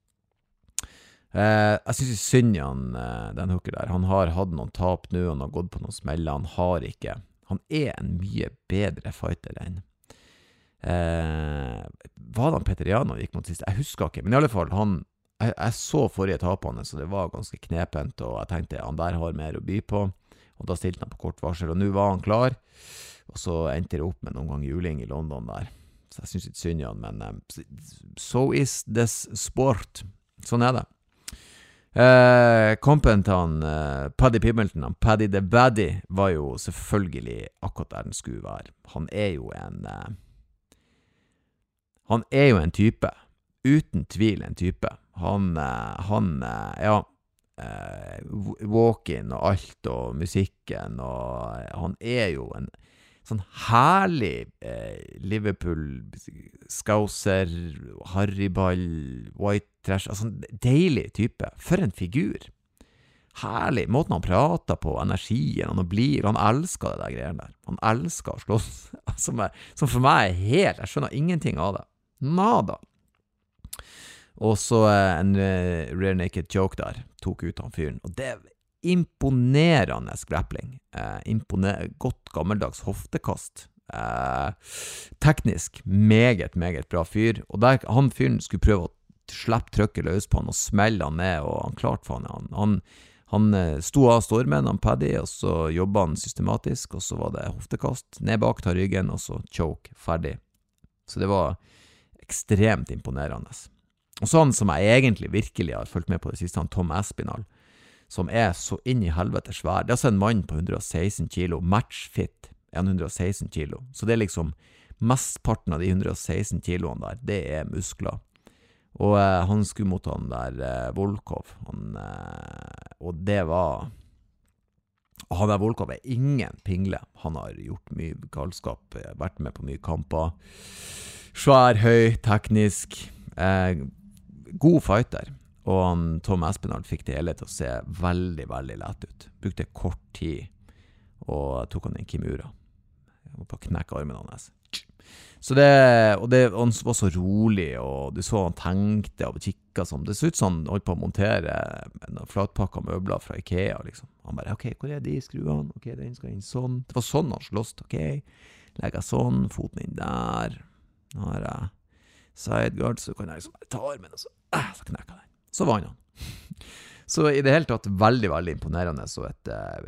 Eh, jeg synes synd i han, den Hooker der. Han har hatt noen tap nå, han har gått på noen smeller. Han har ikke. Han er en mye bedre fighter enn. Eh, var det han Peter Jan og gikk mot sist? Jeg husker ikke, men i alle fall, han, jeg, jeg så forrige tapene, så det var ganske knepent, og jeg tenkte, han der har mer å by på, og da stilte han på kort varsel, og nå var han klar. Og så endte det opp med noen gang juling i London der. Så jeg synes ikke synd i han, men um, so is this sport. Sånn er det. Eh, kampen til han, uh, Paddy Pimmelton, han, Paddy the Baddy, var jo selvfølgelig akkurat der den skulle være. Han er jo en... Uh, han er jo en type. Uten tvil en type. Han, uh, han uh, ja... Uh, walk-in og alt, og musikken, og han er jo en... sånn herlig eh, Liverpool, Scouser, Harryball, White Trash, altså deilig type, for en figur. Herlig, måten han prater på, energien, han blir, han elsker det der greiene der. Han elsker å slåss, som, er, som for meg er helt, jeg skjønner ingenting av det. Nada. Og så eh, en eh, rear naked choke der, tok ut han fyren, og det imponerende grappling, eh, imponer godt gammeldags hoftekast, Eh, teknisk, meget, meget bra fyr. Og der, han fyren skulle prøve å slippe trykket løs på han og smelle han ned, og han klarte faen. Han, han, han sto av stormen, han Paddy, og så jobbet han systematisk, og så var det hoftekast, ned bak, ta ryggen, og så choke, ferdig. Så det var ekstremt imponerende. Og så han som jeg egentlig virkelig har fulgt med på det siste, han Tom Aspinall, som er så inn i helvete svær. Det er altså en mann på hundre og seksten kilo, matchfit, er han hundre og seksten kilo. Så det er liksom, mestparten av de hundre og seksten kiloene der, det er muskler. Og eh, han skulle mot han der eh, Volkov, han, eh, og det var, og han der Volkov er ingen pingle. Han har gjort mye galskap, vært med på mye kamper, svær, høy, teknisk, eh, god fighter. Og han, Tom Aspinall fikk det hele til å se veldig, veldig lett ut. Brukte kort tid, og tok han en Kimura. Jeg må bare knekke armen hans. Så det, og det, og han var så rolig, og du så han tenkte og kikket som, det så ut som han holdt på å montere en flatpakka møbler fra Ikea, liksom. Han bare, ok, hvor er de skruene? Ok, den skal inn sånn. Det var sånn han slåst, ok. Legger sånn, foten inn der. Nå har jeg sideguard, så kan jeg liksom bare ta armen, og så, eh, så knekker jeg den. Så var han. Så i det hele tatt veldig, veldig imponerende, så et uh,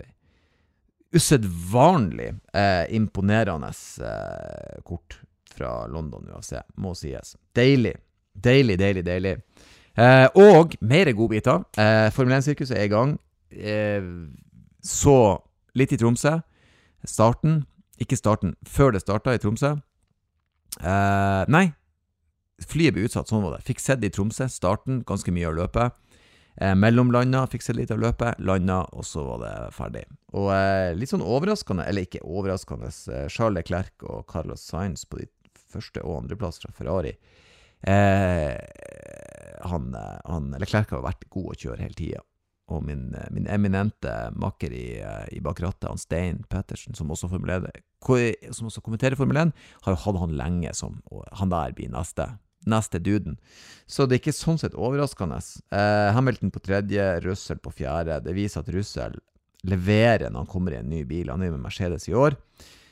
usedvanlig uh, imponerende uh, kort fra London U F C, må sies. Deilig, deilig, deilig, deilig. Uh, og mer godbiter. Uh, Formel one-sirkuset er i gang. Uh, så litt i Tromsø. Starten, ikke starten, før det startet i Tromsø. Uh, nei, flyet ble utsatt, sånn var det. Fikk sett i Tromsø, starten, ganske mye av løpet. Eh, mellomlanda, fikk sett litt av løpet, landa, og så var det ferdig. Og eh, litt sånn overraskende, eller ikke overraskende, eh, Charles Leclerc og Carlos Sainz på de første og andre plass fra Ferrari. Eh, han, han, Leclerc har vært god å kjøre hele tiden. Og min, min eminente makker i, i bakrattet, han Stein Pettersen, som også, som også kommenterer Formel one, har jo hatt han lenge som, og han der blir neste. neste duden. Så det er ikke sånn sett overraskende. Eh, Hamilton på tredje, Russell på fjerde. Det viser at Russell leverer når han kommer i en ny bil. Han er med Mercedes i år.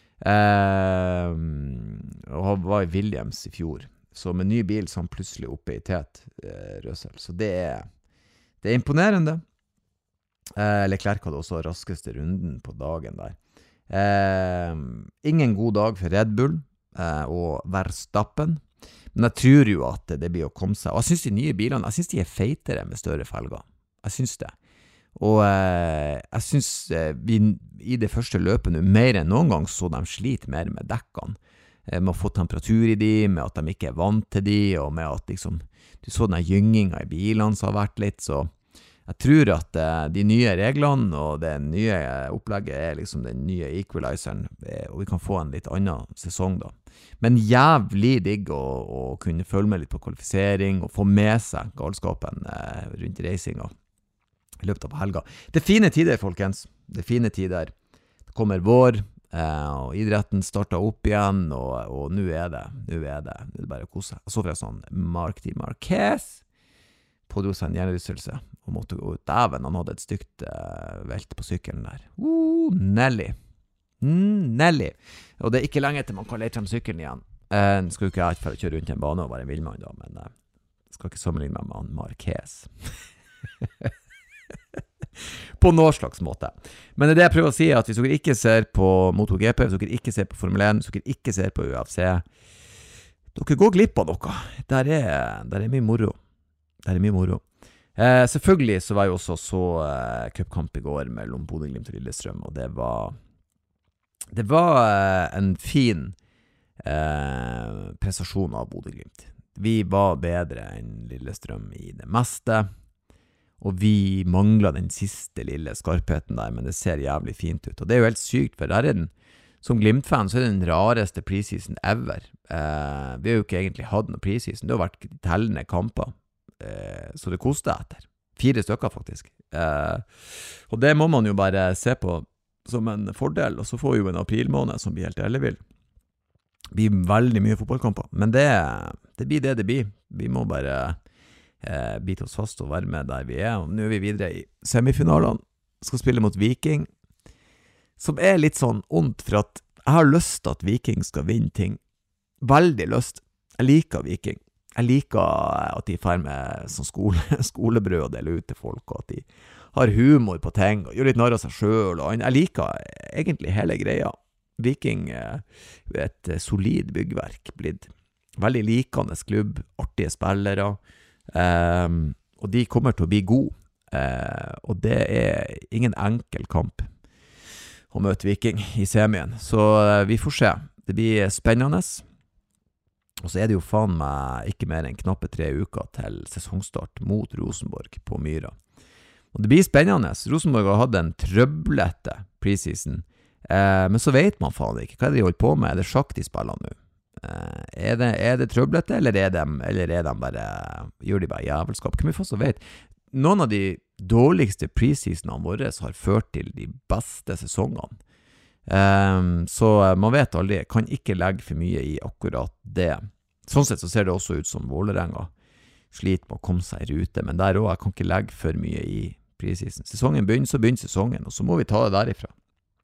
Eh, og han var i Williams i fjor. Så med ny bil så er han plutselig oppe i tet, eh, Russell. Så det er, det er imponerende. Eh, Leclerc hadde også raskeste runden på dagen der. Eh, ingen god dag for Red Bull eh, og Verstappen. Men jeg tror jo at det blir å komme seg. Og jeg synes de nye bilene, jeg synes de er feitere med større felger. Jeg synes det. Og eh, jeg synes eh, vi i det første løpet nå, mer enn noen gang, så de sliter mer med dekkene. Eh, med å få temperatur i de, med at de ikke er vant til de, og med at liksom, du så denne gynginga i bilene som har vært litt, så jeg tror at eh, de nye reglene og det nye opplegget er liksom den nye equalizeren, eh, og vi kan få en litt annen sesong da. Men jævlig digg å, å kunne følge med litt på kvalifisering og få med seg galskapen eh, rundt reisinga i løpet av helga. Det er fine tider, folkens. Det er fine tider. Det kommer vår, eh, og idretten starter opp igjen, og, og nå er det, nå er det, nå er det bare å kose. Jeg så forresten Mark D. Marquez pådro seg en hjernerystelse og måtte gå ut. Dæven, han hadde et stygt uh, velt på sykkelen der. Uh, Nelly. Mm, Nelly. Og det er ikke lenge til man kan lete frem sykkelen igjen. Uh, skal jo ikke jeg for å kjøre rundt en bane og være en villmann da, men uh, skal ikke sammenligne meg med han Marquez. På noen slags måte. Men det jeg prøver å si er at hvis dere ikke ser på MotoGP, hvis dere ikke ser på Formel one, hvis dere ikke ser på U F C, dere går glipp av noe. Der er, der er mye moro. Der er mye moro. Eh, selvfølgelig så var jeg også så eh, cupkamp i går mellom Bodø/Glimt og Lillestrøm, og det var det var eh, en fin eh, prestasjon av Bodø/Glimt. Vi var bedre enn Lillestrøm i det meste, og vi manglet den siste lille skarpheten der, men det ser jævlig fint ut. Og det er jo helt sykt, for der er den, som Glimt-fan, så er det den rareste preseason ever. Eh, vi har jo ikke egentlig hatt noe preseason, det har vært tellende kamper. Så det koster etter. Fire stykker faktisk. Eh, og det må man jo bare se på som en fordel, og så får vi jo en aprilmåned som blir helt ellevill. Det blir veldig mye fotballkamper, men det, det blir det det blir. Vi må bare eh, bite oss fast og være med der vi er, og nå er vi videre i semifinalene. Skal spille mot Viking, som er litt sånn ondt, for at Jeg har lyst til at Viking skal vinne ting. Veldig lyst. Jeg liker Viking. Jeg liker at de får med sånn skole, skolebrød og deler ut til folk, og at de har humor på ting, og gjør litt narr av seg selv. Og jeg liker egentlig hele greia. Viking er et solid byggverk, blitt veldig likende klubb, artige spillere, um, og de kommer til å bli gode. Uh, og det er ingen enkel kamp å møte Viking i semien, så uh, vi får se. Det blir spennende. Og så er det jo faen meg ikke mer enn knappe tre uker til sesongstart mot Rosenborg på Myra. Og det blir spennende. Rosenborg har hatt en trøblete preseason, eh, men så vet man faen ikke. Hva er det de holder på med? Er det sjakk de spiller nå? Eh, er, det, er det trøblete, eller er de, eller er de bare, gjør de bare jævelskap? Hvem vi faen så vet? Noen av de dårligste preseasonene våre har ført til de beste sesongene. Um, så man vet aldri, kan ikke legge for mye i akkurat det. Sånn sett så ser det også ut som Vålerenga sliter med å komme seg i rute, men der også, jeg kan ikke legge for mye i preseason. Sesongen begynner, så begynner sesongen, og så må vi ta det derifra.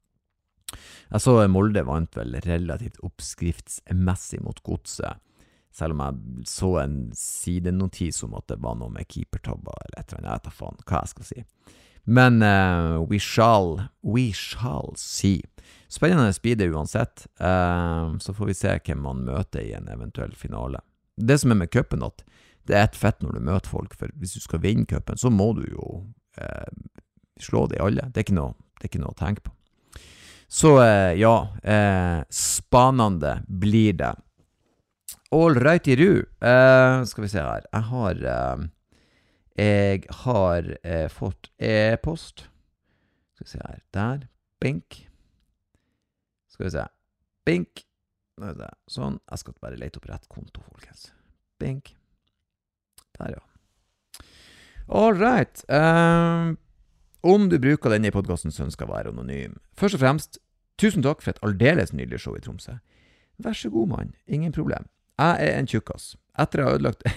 Jeg så Molde vant vel relativt oppskriftsmessig mot Godset, selv om jeg så en sidenotis om at det var noe med keepertabber, eller et eller annet, jeg vet da faen hva jeg skal si. Men uh, we shall, we shall see. Spennende blir det uansett, uh, så får vi se hvem man møter i en eventuell finale. Det som er med cupen, at det er et fett når du møter folk, for hvis du skal vinne cupen, så må du jo uh, slå det i alle. Det er ikke noe, det er ikke noe å tenke på. Så uh, ja, uh, spanende blir det. All right i ru. Uh, skal vi se her. Jeg har... Uh, Jeg har eh, fått e-post. Skal vi se her. Der. Bink. Skal vi se. Bink. Sånn. Jeg skal bare lete opp rett konto, folkens. Bink. Der, ja. All right. Um, om du bruker denne podcasten som skal være anonym. Først og fremst, tusen takk for et aldeles nydelig show i Tromsø. Vær så god, mann. Ingen problem. Jeg er en tjukkas. Etter jeg har ødelagt...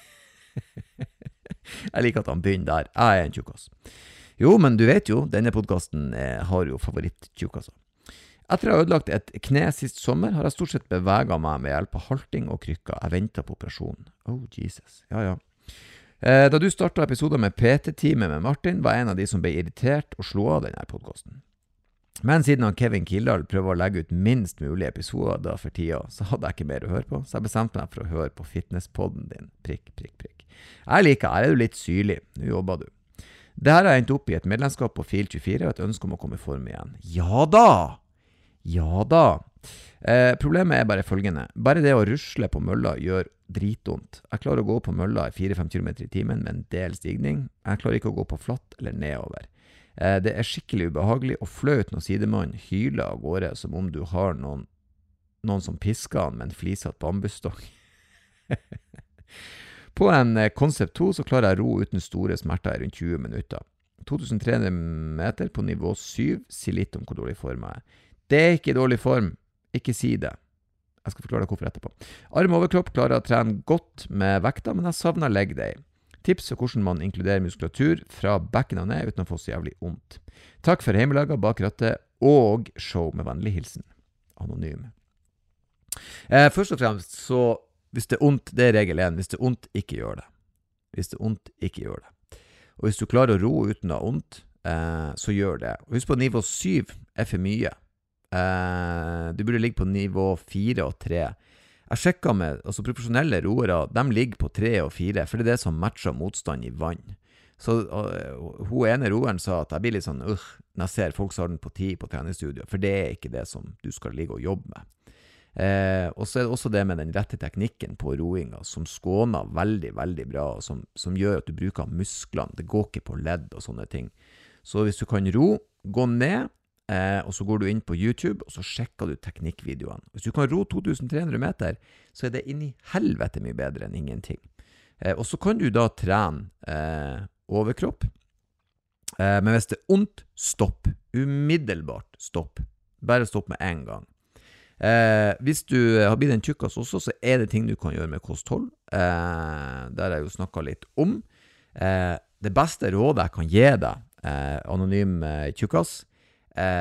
Jeg liker at han begynner der. Jeg er en tjukkas. Jo, men du vet jo, denne podcasten er, har jo favoritt-tjukkasser. Etter jeg har ødelagt et kne sist sommer, har jeg stort sett beveget meg med hjelp av halting og krykker. Jeg ventet på operasjonen. Oh, Jesus. Ja, ja. Eh, da du startet episoder med P T-teamet med Martin, var en av de som ble irritert og slo av denne podcasten. Men siden han Kevin Kildahl prøver å legge ut minst mulig episoder da for tida, så hadde jeg ikke mer å høre på, så jeg bestemte meg for å høre på fitnesspodden din. Prikk, prikk, prikk. Jeg liker, her er du litt syrlig. Nå jobber du. Det her har endt opp i et medlemskap på Fil tjuefire og et ønske om å komme i form igjen. Ja da! Ja da! Eh, problemet er bare følgende. Bare det å rusle på mølla gjør dritondt. Jeg klarer å gå på mølla i fire til fem kilometer i timen med en del stigning. Jeg klarer ikke å gå på flatt eller nedover. Eh, det er skikkelig ubehagelig og flaut når sidemann hyler av gårde som om du har noen, noen som pisker han med en flisatt bambusstokk. På en Concept to så klarer jeg ro uten store smerter i rundt tjue minutter. to tusen tre hundre meter på nivå syv sier litt om hvor dårlig form jeg er. Det er ikke dårlig form. Ikke si det. Jeg skal forklare deg hvorfor etterpå. Arm og overkropp klarer jeg å trene godt med vekta, men jeg savner leg day. Tips for hvordan man inkluderer muskulatur fra bekken og ned uten å få så jævlig ondt. Takk for heimelaget bak rattet og show med vennlig hilsen. Anonym. Eh, først og fremst så hvis det er ondt, det er regel én. Hvis det er ondt, ikke gjør det. Hvis det er ondt, ikke gjør det. Og hvis du klarer å ro uten å ha ondt, eh, så gjør det. Og husk på nivå syv er for mye. Eh, du burde ligge på nivå fire og tre. Jeg sjekket med, altså profesjonelle roere, de ligger på tre og fire, for det er det som matcher motstand i vann. Så uh, hun ene roeren sa at jeg blir litt sånn, uh, når jeg ser folk som har den på ti på treningsstudio, for det er ikke det som du skal ligge og jobbe med. Eh, og så er det også det med den rette teknikken på roinga, som skåner veldig, veldig bra, og som, som gjør at du bruker musklene, det går ikke på ledd og sånne ting. Så hvis du kan ro, gå ned, eh, og så går du inn på YouTube, og så sjekker du teknikkvideoene. Hvis du kan ro to tusen tre hundre meter, så er det inn i helvete mye bedre enn ingenting. Eh, og så kan du da trene eh, overkropp, eh, men hvis det er ondt, stopp. Umiddelbart stopp. Bare stopp med en gang. Eh, hvis du har blitt en tjukkas også, så er det ting du kan gjøre med kosthold. Eh, der har jeg jo snakket litt om. Eh, det beste rådet jeg kan gi deg, eh, anonym eh, tjukkas, eh,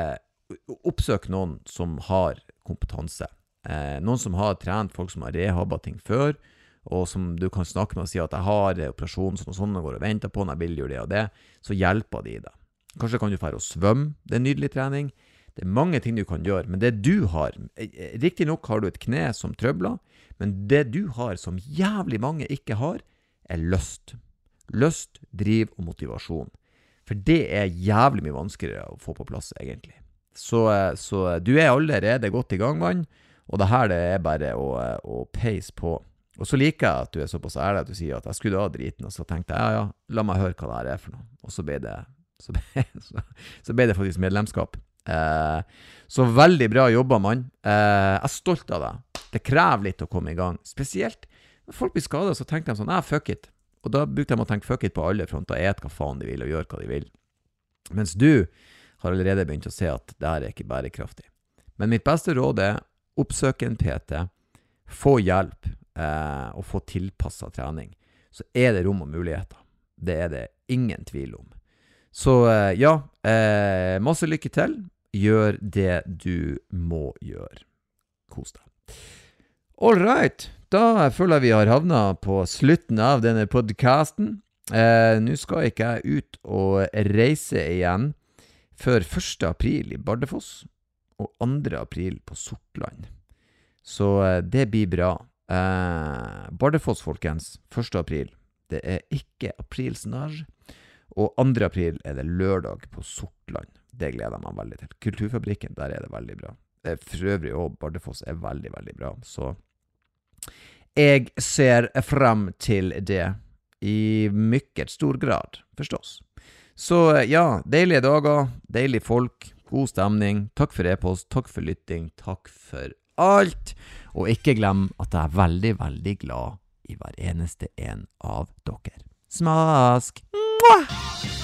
oppsøk noen som har kompetanse. Eh, noen som har trent folk som har rehabba ting før, og som du kan snakke med og si at jeg har operasjon sånn og sånn, og går og venter på, når jeg vil gjøre det og det, så hjelper de deg. Kanskje kan du fære å svømme, det er nydelig trening. Det er mange ting du kan gjøre, men det du har, riktig nok har du et kne som trøbler, men det du har som jævlig mange ikke har, er lyst. Lyst, driv og motivasjon. For det er jævlig mye vanskeligere å få på plass, egentlig. Så, så du er allerede godt i gang, mann, og det her det er bare å, å peise på. Og så liker jeg at du er såpass ærlig at du sier at jeg skulle ha driten, og så tenkte jeg, ja, ja, la meg høre hva det her er for noe. Og så ble det, så ble, så, så ble det faktisk medlemskap. Eh, så veldig bra jobba, mann. Eh, jeg er stolt av deg. Det krever litt å komme i gang. Spesielt når folk blir skadet, så tenker de sånn, ja, fuck it. Og da brukte de å tenke fuck it på alle fronter, et hva faen de vil, og gjør hva de vil. Mens du har allerede begynt å se at det her er ikke bærekraftig. Men mitt beste råd er, oppsøk en P T, få hjelp, eh, og få tilpasset trening. Så er det rom og muligheter. Det er det ingen tvil om. Så eh, ja, eh, masse lykke til. Gjør det du må gjøre. Kos deg. All right, da føler jeg vi har havnet på slutten av denne podcasten. Eh, nå skal ikke jeg ut og reise igjen før første april i Bardufoss og andre april på Sortland. Så eh, det blir bra. Eh, Bardufoss, folkens, første april. Det er ikke aprilsnarr. Og andre april er det lørdag på Sortland. Det gleder jeg meg veldig til. Kulturfabrikken, der er det veldig bra. For øvrig også, Bardufoss er veldig, veldig bra. Så jeg ser frem til det i mykket stor grad, forstås. Så ja, deilige dager, deilige folk, god stemning. Takk for e-post, takk for lytting, takk for alt. Og ikke glem at jeg er veldig, veldig glad i hver eneste en av dere. Smask! Mwah!